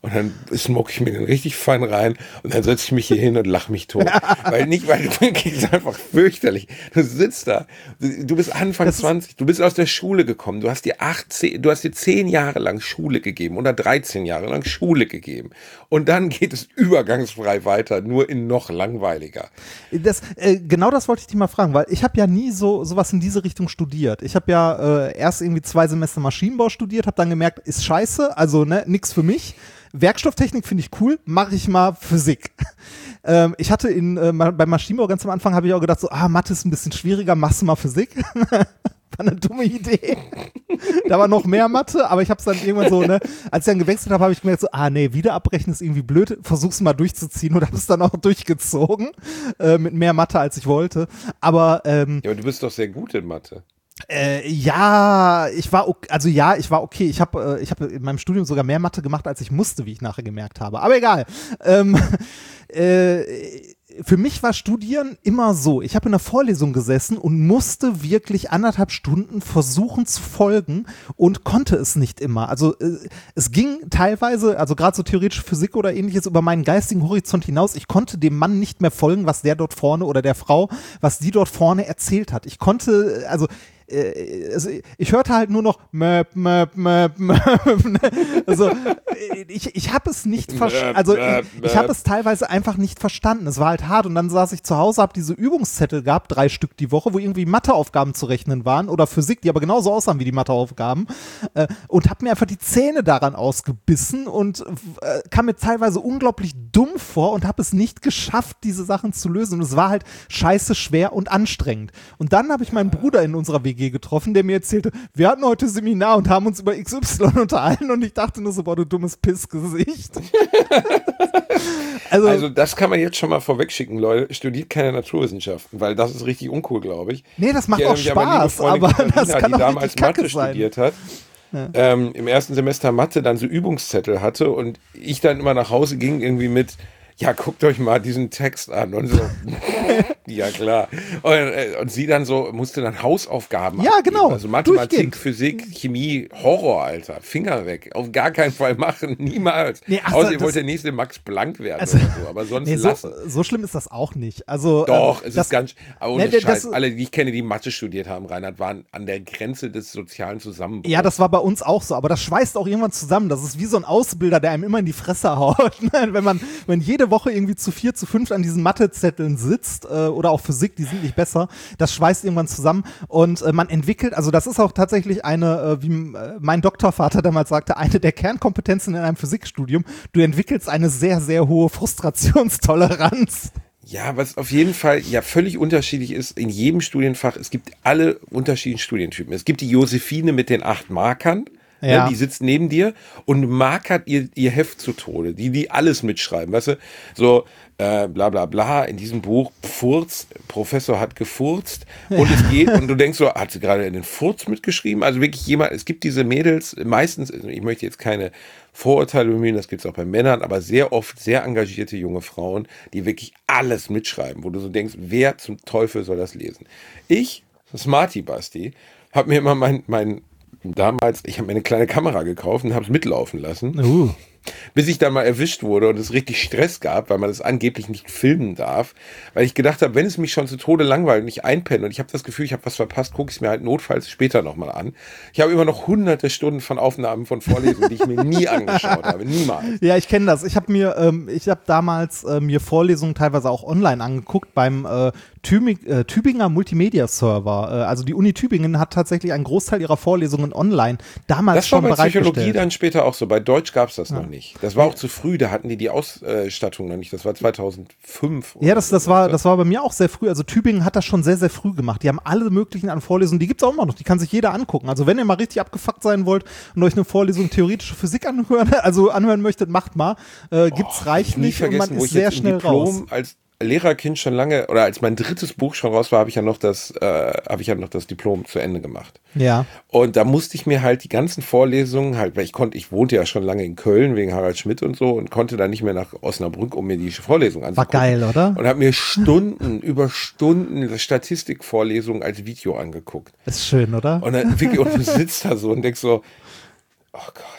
Und dann smoke ich mir den richtig fein rein und dann setze ich mich hier hin und lache mich tot. Weil nicht, weil du ist einfach fürchterlich. Du sitzt da, du bist Anfang das zwanzig, du bist aus der Schule gekommen, du hast dir achtzehn, du hast dir zehn Jahre lang Schule gegeben oder dreizehn Jahre lang Schule gegeben. Und dann geht es übergangsfrei weiter, nur in noch langweiliger. Das, äh, genau das wollte ich dich mal fragen, weil ich habe ja nie so sowas in diese Richtung studiert. Ich habe ja äh, erst irgendwie zwei Semester Maschinenbau studiert, habe dann gemerkt, ist scheiße, also ne, nix für mich. Werkstofftechnik finde ich cool, mache ich mal Physik. ähm, ich hatte in, äh, beim Maschinenbau ganz am Anfang habe ich auch gedacht, so, ah, Mathe ist ein bisschen schwieriger, machst du mal Physik. War eine dumme Idee. Da war noch mehr Mathe, aber ich habe es dann irgendwann so, ne, als ich dann gewechselt habe, habe ich gemerkt, so, ah nee, wieder abbrechen ist irgendwie blöd, versuch's mal durchzuziehen und habe es dann auch durchgezogen, äh, mit mehr Mathe, als ich wollte. Aber, ähm, ja, aber du bist doch sehr gut in Mathe. Äh, ja, ich war okay, also ja, ich war okay. Ich habe äh, ich habe in meinem Studium sogar mehr Mathe gemacht, als ich musste, wie ich nachher gemerkt habe. Aber egal. Ähm, äh, für mich war Studieren immer so. Ich habe in der Vorlesung gesessen und musste wirklich anderthalb Stunden versuchen zu folgen und konnte es nicht immer. Also äh, es ging teilweise, also gerade so theoretische Physik oder ähnliches, über meinen geistigen Horizont hinaus. Ich konnte dem Mann nicht mehr folgen, was der dort vorne oder der Frau, was die dort vorne erzählt hat. Ich konnte, also Also ich hörte halt nur noch möp, möp, möp, möp. Also ich, ich habe es nicht verstanden, also ich, ich habe es teilweise einfach nicht verstanden. Es war halt hart und dann saß ich zu Hause, habe diese Übungszettel gehabt, drei Stück die Woche, wo irgendwie Matheaufgaben zu rechnen waren oder Physik, die aber genauso aussahen wie die Matheaufgaben äh, und habe mir einfach die Zähne daran ausgebissen und äh, kam mir teilweise unglaublich dumm vor und habe es nicht geschafft, diese Sachen zu lösen und es war halt scheiße schwer und anstrengend. Und dann habe ich meinen Bruder in unserer W G getroffen, der mir erzählte, wir hatten heute Seminar und haben uns über X Y unterhalten und ich dachte nur so, boah, du dummes Pissgesicht. also, also das kann man jetzt schon mal vorwegschicken, Leute, studiert keine Naturwissenschaften, weil das ist richtig uncool, glaube ich. Nee, das macht ich auch Spaß, aber Katharina, das kann die auch damals Kacke Mathe sein. studiert hat, ja. ähm, im ersten Semester Mathe dann so Übungszettel hatte und ich dann immer nach Hause ging irgendwie mit, ja, guckt euch mal diesen Text an und so. Ja, klar. Und, und sie dann so, musste dann Hausaufgaben Ja, abgeben. genau. Also Mathematik, Physik, Chemie, Horror, Alter. Finger weg. Auf gar keinen Fall machen. Niemals. Nee, ach, außer ihr wollt der nächste Max Planck werden also, oder so. Aber sonst nee, so, lassen. So schlimm ist das auch nicht. Also, Doch, ähm, es das, ist ganz, aber ohne ne, Scheiß. das, Alle, die ich kenne, die Mathe studiert haben, Reinhard, waren an der Grenze des sozialen Zusammenbruchs. Ja, das war bei uns auch so. Aber das schweißt auch irgendwann zusammen. Das ist wie so ein Ausbilder, der einem immer in die Fresse haut. wenn man, wenn jede Woche irgendwie zu vier, zu fünf an diesen Mathezetteln sitzt äh, oder auch Physik, die sind nicht besser. Das schweißt irgendwann zusammen und äh, man entwickelt, also das ist auch tatsächlich eine, äh, wie äh, mein Doktorvater damals sagte, eine der Kernkompetenzen in einem Physikstudium. Du entwickelst eine sehr, sehr hohe Frustrationstoleranz. Ja, was auf jeden Fall ja völlig unterschiedlich ist in jedem Studienfach. Es gibt alle unterschiedlichen Studientypen. Es gibt die Josephine mit den acht Markern. Ja. Ne, die sitzt neben dir und markert ihr, ihr Heft zu Tode, die, die alles mitschreiben, weißt du, so, äh, bla, bla, bla, in diesem Buch, Furz, Professor hat gefurzt und es geht, und du denkst so, hat sie gerade den Furz mitgeschrieben? Also wirklich jemand, es gibt diese Mädels, meistens, ich möchte jetzt keine Vorurteile bemühen, das gibt es auch bei Männern, aber sehr oft sehr engagierte junge Frauen, die wirklich alles mitschreiben, wo du so denkst, wer zum Teufel soll das lesen? Ich, Smarty Basti, habe mir immer mein, mein damals, ich habe mir eine kleine Kamera gekauft und habe es mitlaufen lassen, uh. bis ich dann mal erwischt wurde und es richtig Stress gab, weil man das angeblich nicht filmen darf, weil ich gedacht habe, wenn es mich schon zu Tode langweilt und ich einpenne und ich habe das Gefühl, ich habe was verpasst, gucke ich es mir halt notfalls später nochmal an. Ich habe immer noch hunderte Stunden von Aufnahmen von Vorlesungen, die ich mir nie angeschaut habe, niemals. Ja, ich kenne das. Ich habe mir, ähm, ich habe damals äh, mir Vorlesungen teilweise auch online angeguckt beim äh, Tübing, äh, Tübinger Multimedia-Server. Äh, also die Uni Tübingen hat tatsächlich einen Großteil ihrer Vorlesungen online damals das schon bereitgestellt. Das war bei Psychologie dann später auch so. Bei Deutsch gab es das ja. noch nicht. Das war auch zu früh. Da hatten die die Ausstattung noch nicht. Das war zweitausendfünf. Ja, das, das, war, das war bei mir auch sehr früh. Also Tübingen hat das schon sehr, sehr früh gemacht. Die haben alle möglichen an Vorlesungen. Die gibt es auch immer noch. Die kann sich jeder angucken. Also wenn ihr mal richtig abgefuckt sein wollt und euch eine Vorlesung theoretische Physik anhören, also anhören möchtet, macht mal. Äh, gibt's oh, reichlich und man ist sehr schnell raus. Als Lehrerkind schon lange, oder als mein drittes Buch schon raus war, habe ich ja noch das, äh, habe ich ja noch das Diplom zu Ende gemacht. Ja. Und da musste ich mir halt die ganzen Vorlesungen halt, weil ich konnte, ich wohnte ja schon lange in Köln wegen Harald Schmidt und so und konnte dann nicht mehr nach Osnabrück, um mir die Vorlesung anzugucken. War geil, oder? Und habe mir Stunden über Stunden Statistikvorlesungen als Video angeguckt. Ist schön, oder? Und dann wirklich, und du sitzt da so und denkst so, oh Gott.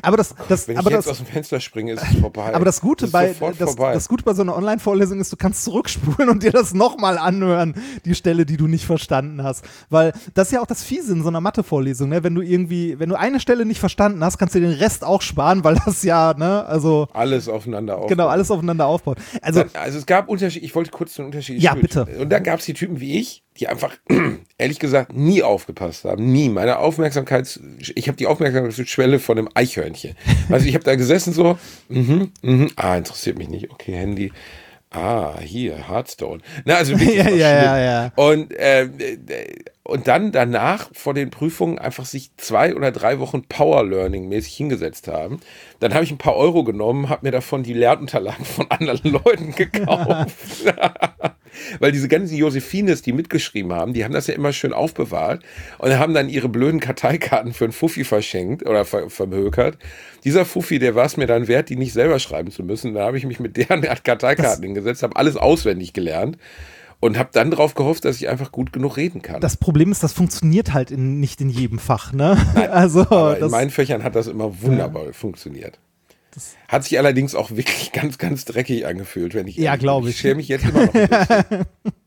Aber das, das, Wenn aber ich jetzt das, aus dem Fenster springe, ist es vorbei. aber das Gute ist bei sofort das, vorbei. das Gute bei so einer Online-Vorlesung ist, du kannst zurückspulen und dir das nochmal anhören, die Stelle, die du nicht verstanden hast. Weil das ist ja auch das Fiese in so einer Mathe-Vorlesung, ne? Wenn du irgendwie, wenn du eine Stelle nicht verstanden hast, kannst du den Rest auch sparen, weil das ja, ne, also alles aufeinander aufbaut. Genau, alles aufeinander aufbaut. Also, Dann, also es gab Unterschiede, ich wollte kurz den Unterschied. Ja, bitte. Und dann gab es die Typen wie ich, die einfach, ehrlich gesagt, nie aufgepasst haben. Nie. Meine Aufmerksamkeits... Ich habe die Aufmerksamkeitsschwelle von einem Eichhörnchen. Also ich habe da gesessen so, mhm, mhm, ah, interessiert mich nicht. Okay, Handy. Ah, hier, Hearthstone. Na, also wirklich ja, was ja, schlimm. ja, ja. Und, äh, und dann danach vor den Prüfungen einfach sich zwei oder drei Wochen Power Learning mäßig hingesetzt haben. Dann habe ich ein paar Euro genommen, habe mir davon die Lernunterlagen von anderen Leuten gekauft. Weil diese ganzen Josephines, die mitgeschrieben haben, die haben das ja immer schön aufbewahrt und haben dann ihre blöden Karteikarten für einen Fuffi verschenkt oder ver vermökert. Dieser Fuffi, der war es mir dann wert, die nicht selber schreiben zu müssen. Da habe ich mich mit deren Karteikarten das hingesetzt, habe alles auswendig gelernt und habe dann darauf gehofft, dass ich einfach gut genug reden kann. Das Problem ist, das funktioniert halt in, nicht in jedem Fach, ne? Nein, also, aber das, in meinen Fächern hat das immer wunderbar ja. funktioniert. Das hat sich allerdings auch wirklich ganz, ganz dreckig angefühlt, wenn ich Ja, glaube ich. Ich schäme mich jetzt immer noch ein bisschen.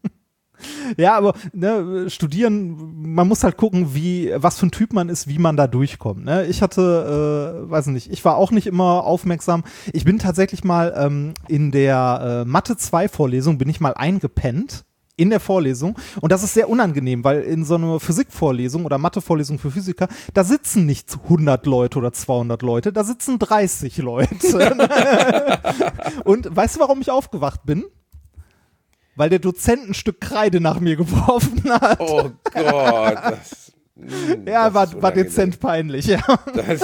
Ja, aber ne, studieren, man muss halt gucken, wie, was für ein Typ man ist, wie man da durchkommt. Ne? Ich hatte, äh, weiß nicht, ich war auch nicht immer aufmerksam. Ich bin tatsächlich mal ähm, in der äh, Mathe zwei Vorlesung, bin ich mal eingepennt. In der Vorlesung. Und das ist sehr unangenehm, weil in so einer Physikvorlesung oder Mathevorlesung für Physiker, da sitzen nicht hundert Leute oder zweihundert Leute, da sitzen dreißig Leute. Und weißt du, warum ich aufgewacht bin? Weil der Dozent ein Stück Kreide nach mir geworfen hat. Oh Gott. Das, mh, ja, das war, war dezent peinlich, ja. Das,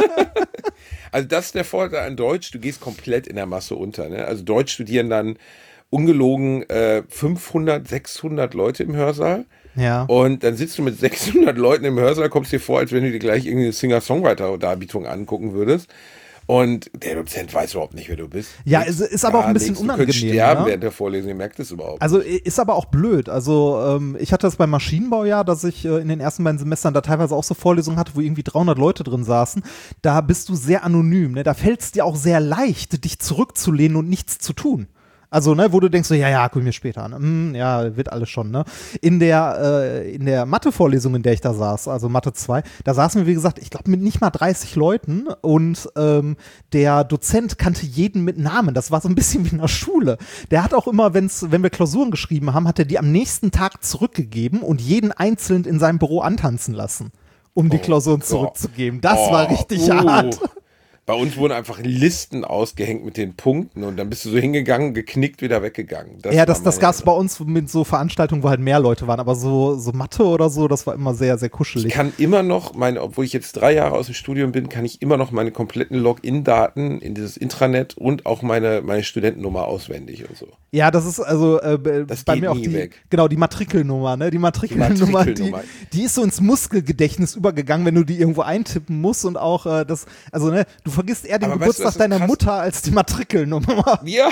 also das ist der Vorteil an Deutsch, du gehst komplett in der Masse unter. Ne? Also Deutsch studieren dann ungelogen äh, fünfhundert, sechshundert Leute im Hörsaal. Ja. Und dann sitzt du mit sechshundert Leuten im Hörsaal, kommst dir vor, als wenn du dir gleich irgendwie eine Singer-Songwriter-Darbietung angucken würdest. Und der Dozent weiß überhaupt nicht, wer du bist. Ja, es ist aber auch ein bisschen nichts. unangenehm. Du könntest sterben ne? während der Vorlesung, ihr merkt es überhaupt. Also ist aber auch blöd. Also ähm, ich hatte das beim Maschinenbau ja, dass ich äh, in den ersten beiden Semestern da teilweise auch so Vorlesungen hatte, wo irgendwie dreihundert Leute drin saßen. Da bist du sehr anonym. Ne? Da fällt es dir auch sehr leicht, dich zurückzulehnen und nichts zu tun. Also, ne, wo du denkst so, ja, ja, guck ich mir später an. Hm, ja, wird alles schon, ne? In der, äh, in der Mathe-Vorlesung, in der ich da saß, also Mathe zwei, da saßen wir, wie gesagt, ich glaube, mit nicht mal dreißig Leuten und ähm, der Dozent kannte jeden mit Namen. Das war so ein bisschen wie in der Schule. Der hat auch immer, wenn's, wenn wir Klausuren geschrieben haben, hat er die am nächsten Tag zurückgegeben und jeden einzeln in seinem Büro antanzen lassen, um die Oh Klausuren Gott. zurückzugeben. Das Oh, war richtig uh. hart. Bei uns wurden einfach Listen ausgehängt mit den Punkten und dann bist du so hingegangen, geknickt, wieder weggegangen. Das ja, das, war das meine- gab es bei uns mit so Veranstaltungen, wo halt mehr Leute waren, aber so, so Mathe oder so, das war immer sehr, sehr Ich kuschelig. kann immer noch, meine, obwohl ich jetzt drei Jahre aus dem Studium bin, kann ich immer noch meine kompletten Login-Daten in dieses Intranet und auch meine, meine Studentennummer auswendig und so. Ja, das ist also äh, Das bei geht mir auch nie die, weg. genau, die Matrikelnummer, ne? Die Matrikelnummer, die, Matrikelnummer. die ist so ins Muskelgedächtnis übergegangen, wenn du die irgendwo eintippen musst und auch äh, das, also ne, du vergisst eher den Aber weißt du, Geburtstag was das deiner krass- Mutter als die Matrikelnummer. Ja,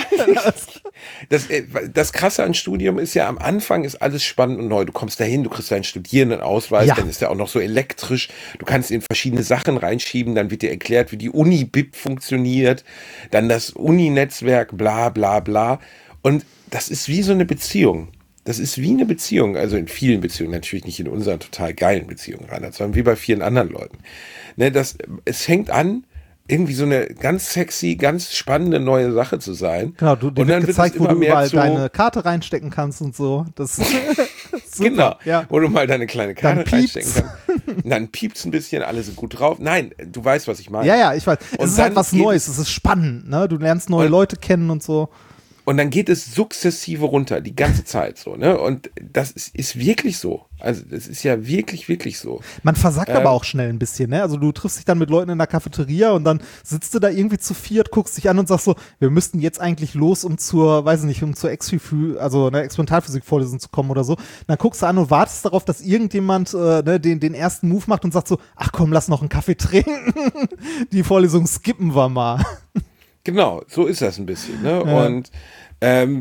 das, äh, das Krasse an Studium ist ja, am Anfang ist alles spannend und neu. Du kommst dahin, du kriegst deinen Studierendenausweis, Ja. dann ist der auch noch so elektrisch. Du kannst in verschiedene Sachen reinschieben, dann wird dir erklärt, wie die Uni-B I P funktioniert, dann das Uni-Netzwerk, bla bla bla. Und das ist wie so eine Beziehung. Das ist wie eine Beziehung, also in vielen Beziehungen, natürlich nicht in unseren total geilen Beziehungen, Reinhard, sondern wie bei vielen anderen Leuten. Ne, das, es fängt an, irgendwie so eine ganz sexy, ganz spannende neue Sache zu sein. Genau, du dir und wird dann wird gezeigt, es wo immer du mehr überall zu, deine Karte reinstecken kannst und so. Das ist super, genau, ja. wo du mal deine kleine Dann Karte piept's. reinstecken kannst. Und dann piept's ein bisschen, alle sind gut drauf. Nein, du weißt, was ich meine. Ja, ja, ich weiß. Und Es ist dann halt was geht Neues, es ist spannend, ne? Du lernst neue Und- Leute kennen und so. Und dann geht es sukzessive runter, die ganze Zeit so, ne? Und das ist, ist wirklich so. Also, das ist ja wirklich, wirklich so. Man versackt Ähm. aber auch schnell ein bisschen, ne? Also du triffst dich dann mit Leuten in der Cafeteria und dann sitzt du da irgendwie zu viert, guckst dich an und sagst so, wir müssten jetzt eigentlich los, um zur, weiß ich nicht, um zur Ex-Physik, also eine Experimentalphysik-Vorlesung zu kommen oder so. Und dann guckst du an und wartest darauf, dass irgendjemand äh, ne, den, den ersten Move macht und sagt so, ach komm, lass noch einen Kaffee trinken. Die Vorlesung skippen wir mal. Genau, so ist das ein bisschen, ne? Ja. Und ähm,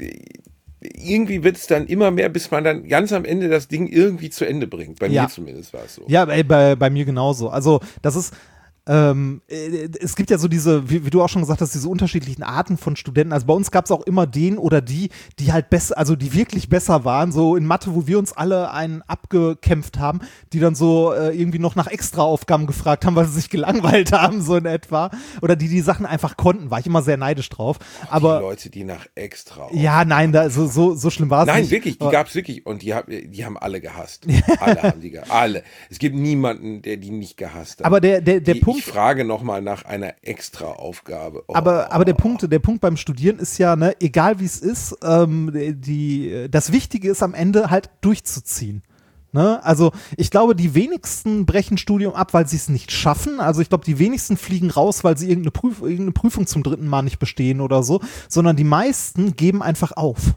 irgendwie wird es dann immer mehr, bis man dann ganz am Ende das Ding irgendwie zu Ende bringt. Bei Ja. mir zumindest war es so. Ja, bei, bei, bei mir genauso. Also das ist, Ähm, äh, es gibt ja so diese, wie, wie du auch schon gesagt hast, diese unterschiedlichen Arten von Studenten. Also bei uns gab es auch immer den oder die, die halt besser, also die wirklich besser waren, so in Mathe, wo wir uns alle einen abgekämpft haben, die dann so äh, irgendwie noch nach Extraaufgaben gefragt haben, weil sie sich gelangweilt haben, so in etwa. Oder die die Sachen einfach konnten, war ich immer sehr neidisch drauf. Ach, aber die Leute, die nach extra. Ja, nein, da, so, so, so schlimm war es nicht. Nein, wirklich, die gab es wirklich und die, hab, die haben alle gehasst. alle haben die gehasst. Alle. Es gibt niemanden, der die nicht gehasst hat. Aber der, der, der die, Punkt. Ich frage nochmal nach einer Extra-Aufgabe. Oh. Aber, aber der Punkt, der Punkt beim Studieren ist ja, ne, egal wie es ist, ähm, die, das Wichtige ist am Ende halt durchzuziehen. Ne? Also ich glaube, die wenigsten brechen Studium ab, weil sie es nicht schaffen. Also ich glaube, die wenigsten fliegen raus, weil sie irgendeine, Prüf- irgendeine Prüfung zum dritten Mal nicht bestehen oder so, sondern die meisten geben einfach auf.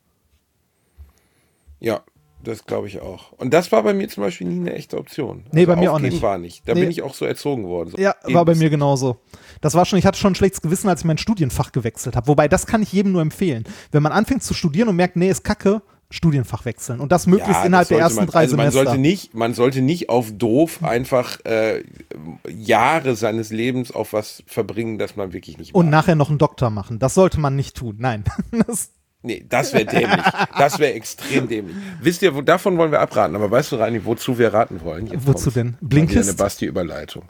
Ja, das glaube ich auch. Und das war bei mir zum Beispiel nie eine echte Option. Nee, also bei mir auch aufgeben nicht. war nicht. Da Nee. bin ich auch so erzogen worden. So, Ja, war bei mir genauso. Das war schon, ich hatte schon ein schlechtes Gewissen, als ich mein Studienfach gewechselt habe. Wobei, das kann ich jedem nur empfehlen. Wenn man anfängt zu studieren und merkt, nee, ist kacke, Studienfach wechseln. Und das möglichst Ja, innerhalb das der sollte ersten man, drei also man Semester. sollte nicht, man sollte nicht auf doof einfach äh, Jahre seines Lebens auf was verbringen, das man wirklich nicht Und mag. nachher noch einen Doktor machen. Das sollte man nicht tun. Nein. Das Nee, das wäre dämlich. Das wäre extrem dämlich. Wisst ihr, wo, davon wollen wir abraten. Aber weißt du, Reini, wozu wir raten wollen? Jetzt Wozu kommt's. denn? Mal wieder Blinkist? eine Basti-Überleitung.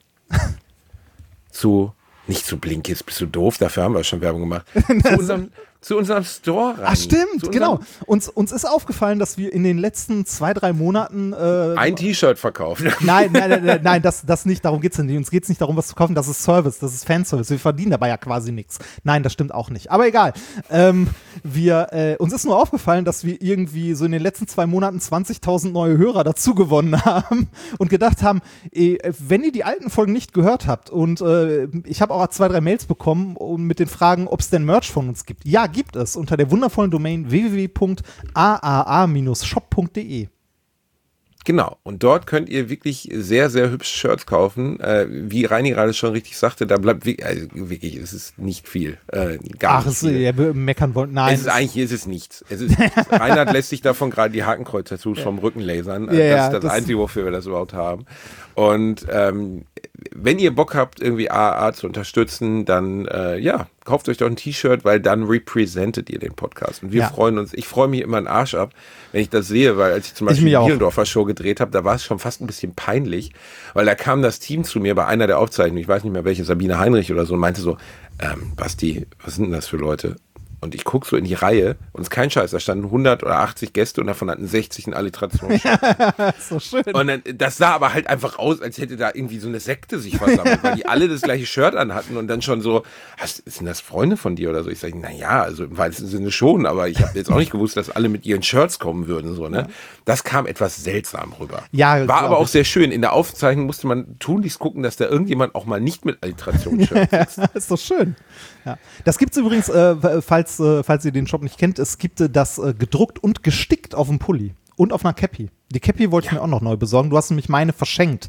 zu, nicht zu Blinkist, bist du doof? Dafür haben wir schon Werbung gemacht. zu, unserem, zu unserem Store rein. Ach stimmt, zu genau. unserem- Uns, uns ist aufgefallen, dass wir in den letzten zwei, drei Monaten äh, Ein T-Shirt verkaufen. Nein, nein, nein, nein, nein, das, das nicht, darum geht's nicht. Uns geht's nicht darum, was zu kaufen, das ist Service, das ist Fanservice. Wir verdienen dabei ja quasi nichts. Nein, das stimmt auch nicht. Aber egal. Ähm, wir, äh, uns ist nur aufgefallen, dass wir irgendwie so in den letzten zwei Monaten zwanzigtausend neue Hörer dazu gewonnen haben und gedacht haben, eh, wenn ihr die alten Folgen nicht gehört habt und äh, ich habe auch zwei, drei Mails bekommen und mit den Fragen, ob es denn Merch von uns gibt. Ja, gibt es unter der wundervollen Domain w w w punkt a a a Bindestrich shop punkt d e. Genau, und dort könnt ihr wirklich sehr, sehr hübsche Shirts kaufen. Äh, wie Reini gerade schon richtig sagte, da bleibt wirklich, also wirklich, es ist nicht viel. Äh, gar Ach, nicht es, viel. ja, wir meckern wollen. Nein. Es ist eigentlich ist es nichts. Es ist nichts. Reinhard lässt sich davon gerade die Hakenkreuz-Tattoos vom Rücken lasern. Ja, das ja, ist das, das- Einzige, wofür wir das überhaupt haben. Und ähm, wenn ihr Bock habt, irgendwie A A A zu unterstützen, dann äh, ja, kauft euch doch ein T-Shirt, weil dann representet ihr den Podcast. Und wir Ja. freuen uns. Ich freue mich immer einen Arsch ab, wenn ich das sehe, weil als ich zum Ich Beispiel mich die auch. Bielendorfer Show gedreht habe, da war es schon fast ein bisschen peinlich, weil da kam das Team zu mir bei einer der Aufzeichnungen, ich weiß nicht mehr welche, Sabine Heinrich oder so, und meinte so, ähm, Basti, was sind denn das für Leute? Und ich gucke so in die Reihe und es ist kein Scheiß, da standen hundert oder achtzig Gäste und davon hatten sechzig eine Alliteration. so schön. Und dann, das sah aber halt einfach aus, als hätte da irgendwie so eine Sekte sich versammelt, weil die alle das gleiche Shirt anhatten und dann schon so, hast, sind das Freunde von dir oder so? Ich sage, naja, also im weitesten Sinne schon, aber ich habe jetzt auch nicht gewusst, dass alle mit ihren Shirts kommen würden. So, ne? Das kam etwas seltsam rüber. Ja, War glaub aber auch ich. sehr schön. In der Aufzeichnung musste man tunlichst gucken, dass da irgendjemand auch mal nicht mit Alliteration-Shirt sitzt. ist doch schön. Ja. Das gibt es übrigens, äh, falls, äh, falls ihr den Shop nicht kennt, es gibt äh, das äh, gedruckt und gestickt auf dem Pulli und auf einer Cappy. Die Cappy wollte ich mir auch noch neu besorgen. Du hast nämlich meine verschenkt.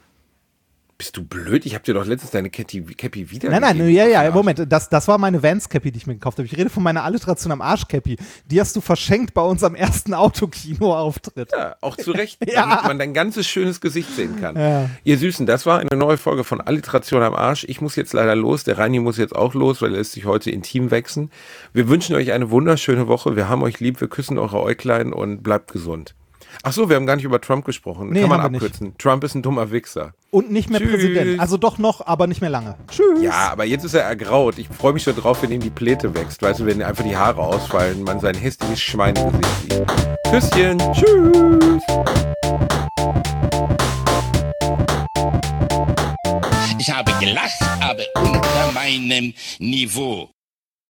Bist du blöd? Ich habe dir doch letztens deine Cappy, Cappy wieder Nein, nein, gegeben. ja, ja, Ach, Moment. Das, das war meine Vans-Cappy, die ich mir gekauft habe. Ich rede von meiner Alliteration am Arsch-Cappy. Die hast du verschenkt bei unserem ersten Autokino-Auftritt. Ja, auch zu Recht, Ja. damit man dein ganzes schönes Gesicht sehen kann. Ja. Ihr Süßen, das war eine neue Folge von Alliteration am Arsch. Ich muss jetzt leider los, der Reini muss jetzt auch los, weil er lässt sich heute intim wechseln. Wir wünschen euch eine wunderschöne Woche. Wir haben euch lieb, wir küssen eure Äuglein und bleibt gesund. Ach so, wir haben gar nicht über Trump gesprochen. Nee, Kann man haben wir abkürzen. Trump ist ein dummer Wichser. Und nicht mehr Tschüss. Präsident. Also doch noch, aber nicht mehr lange. Tschüss. Ja, aber jetzt ist er ergraut. Ich freue mich schon drauf, wenn ihm die Pläte wächst. Weißt du, wenn einfach die Haare ausfallen, man sein hässliches Schweinegesicht sieht. Küsschen. Tschüss. Ich habe gelacht, aber unter meinem Niveau.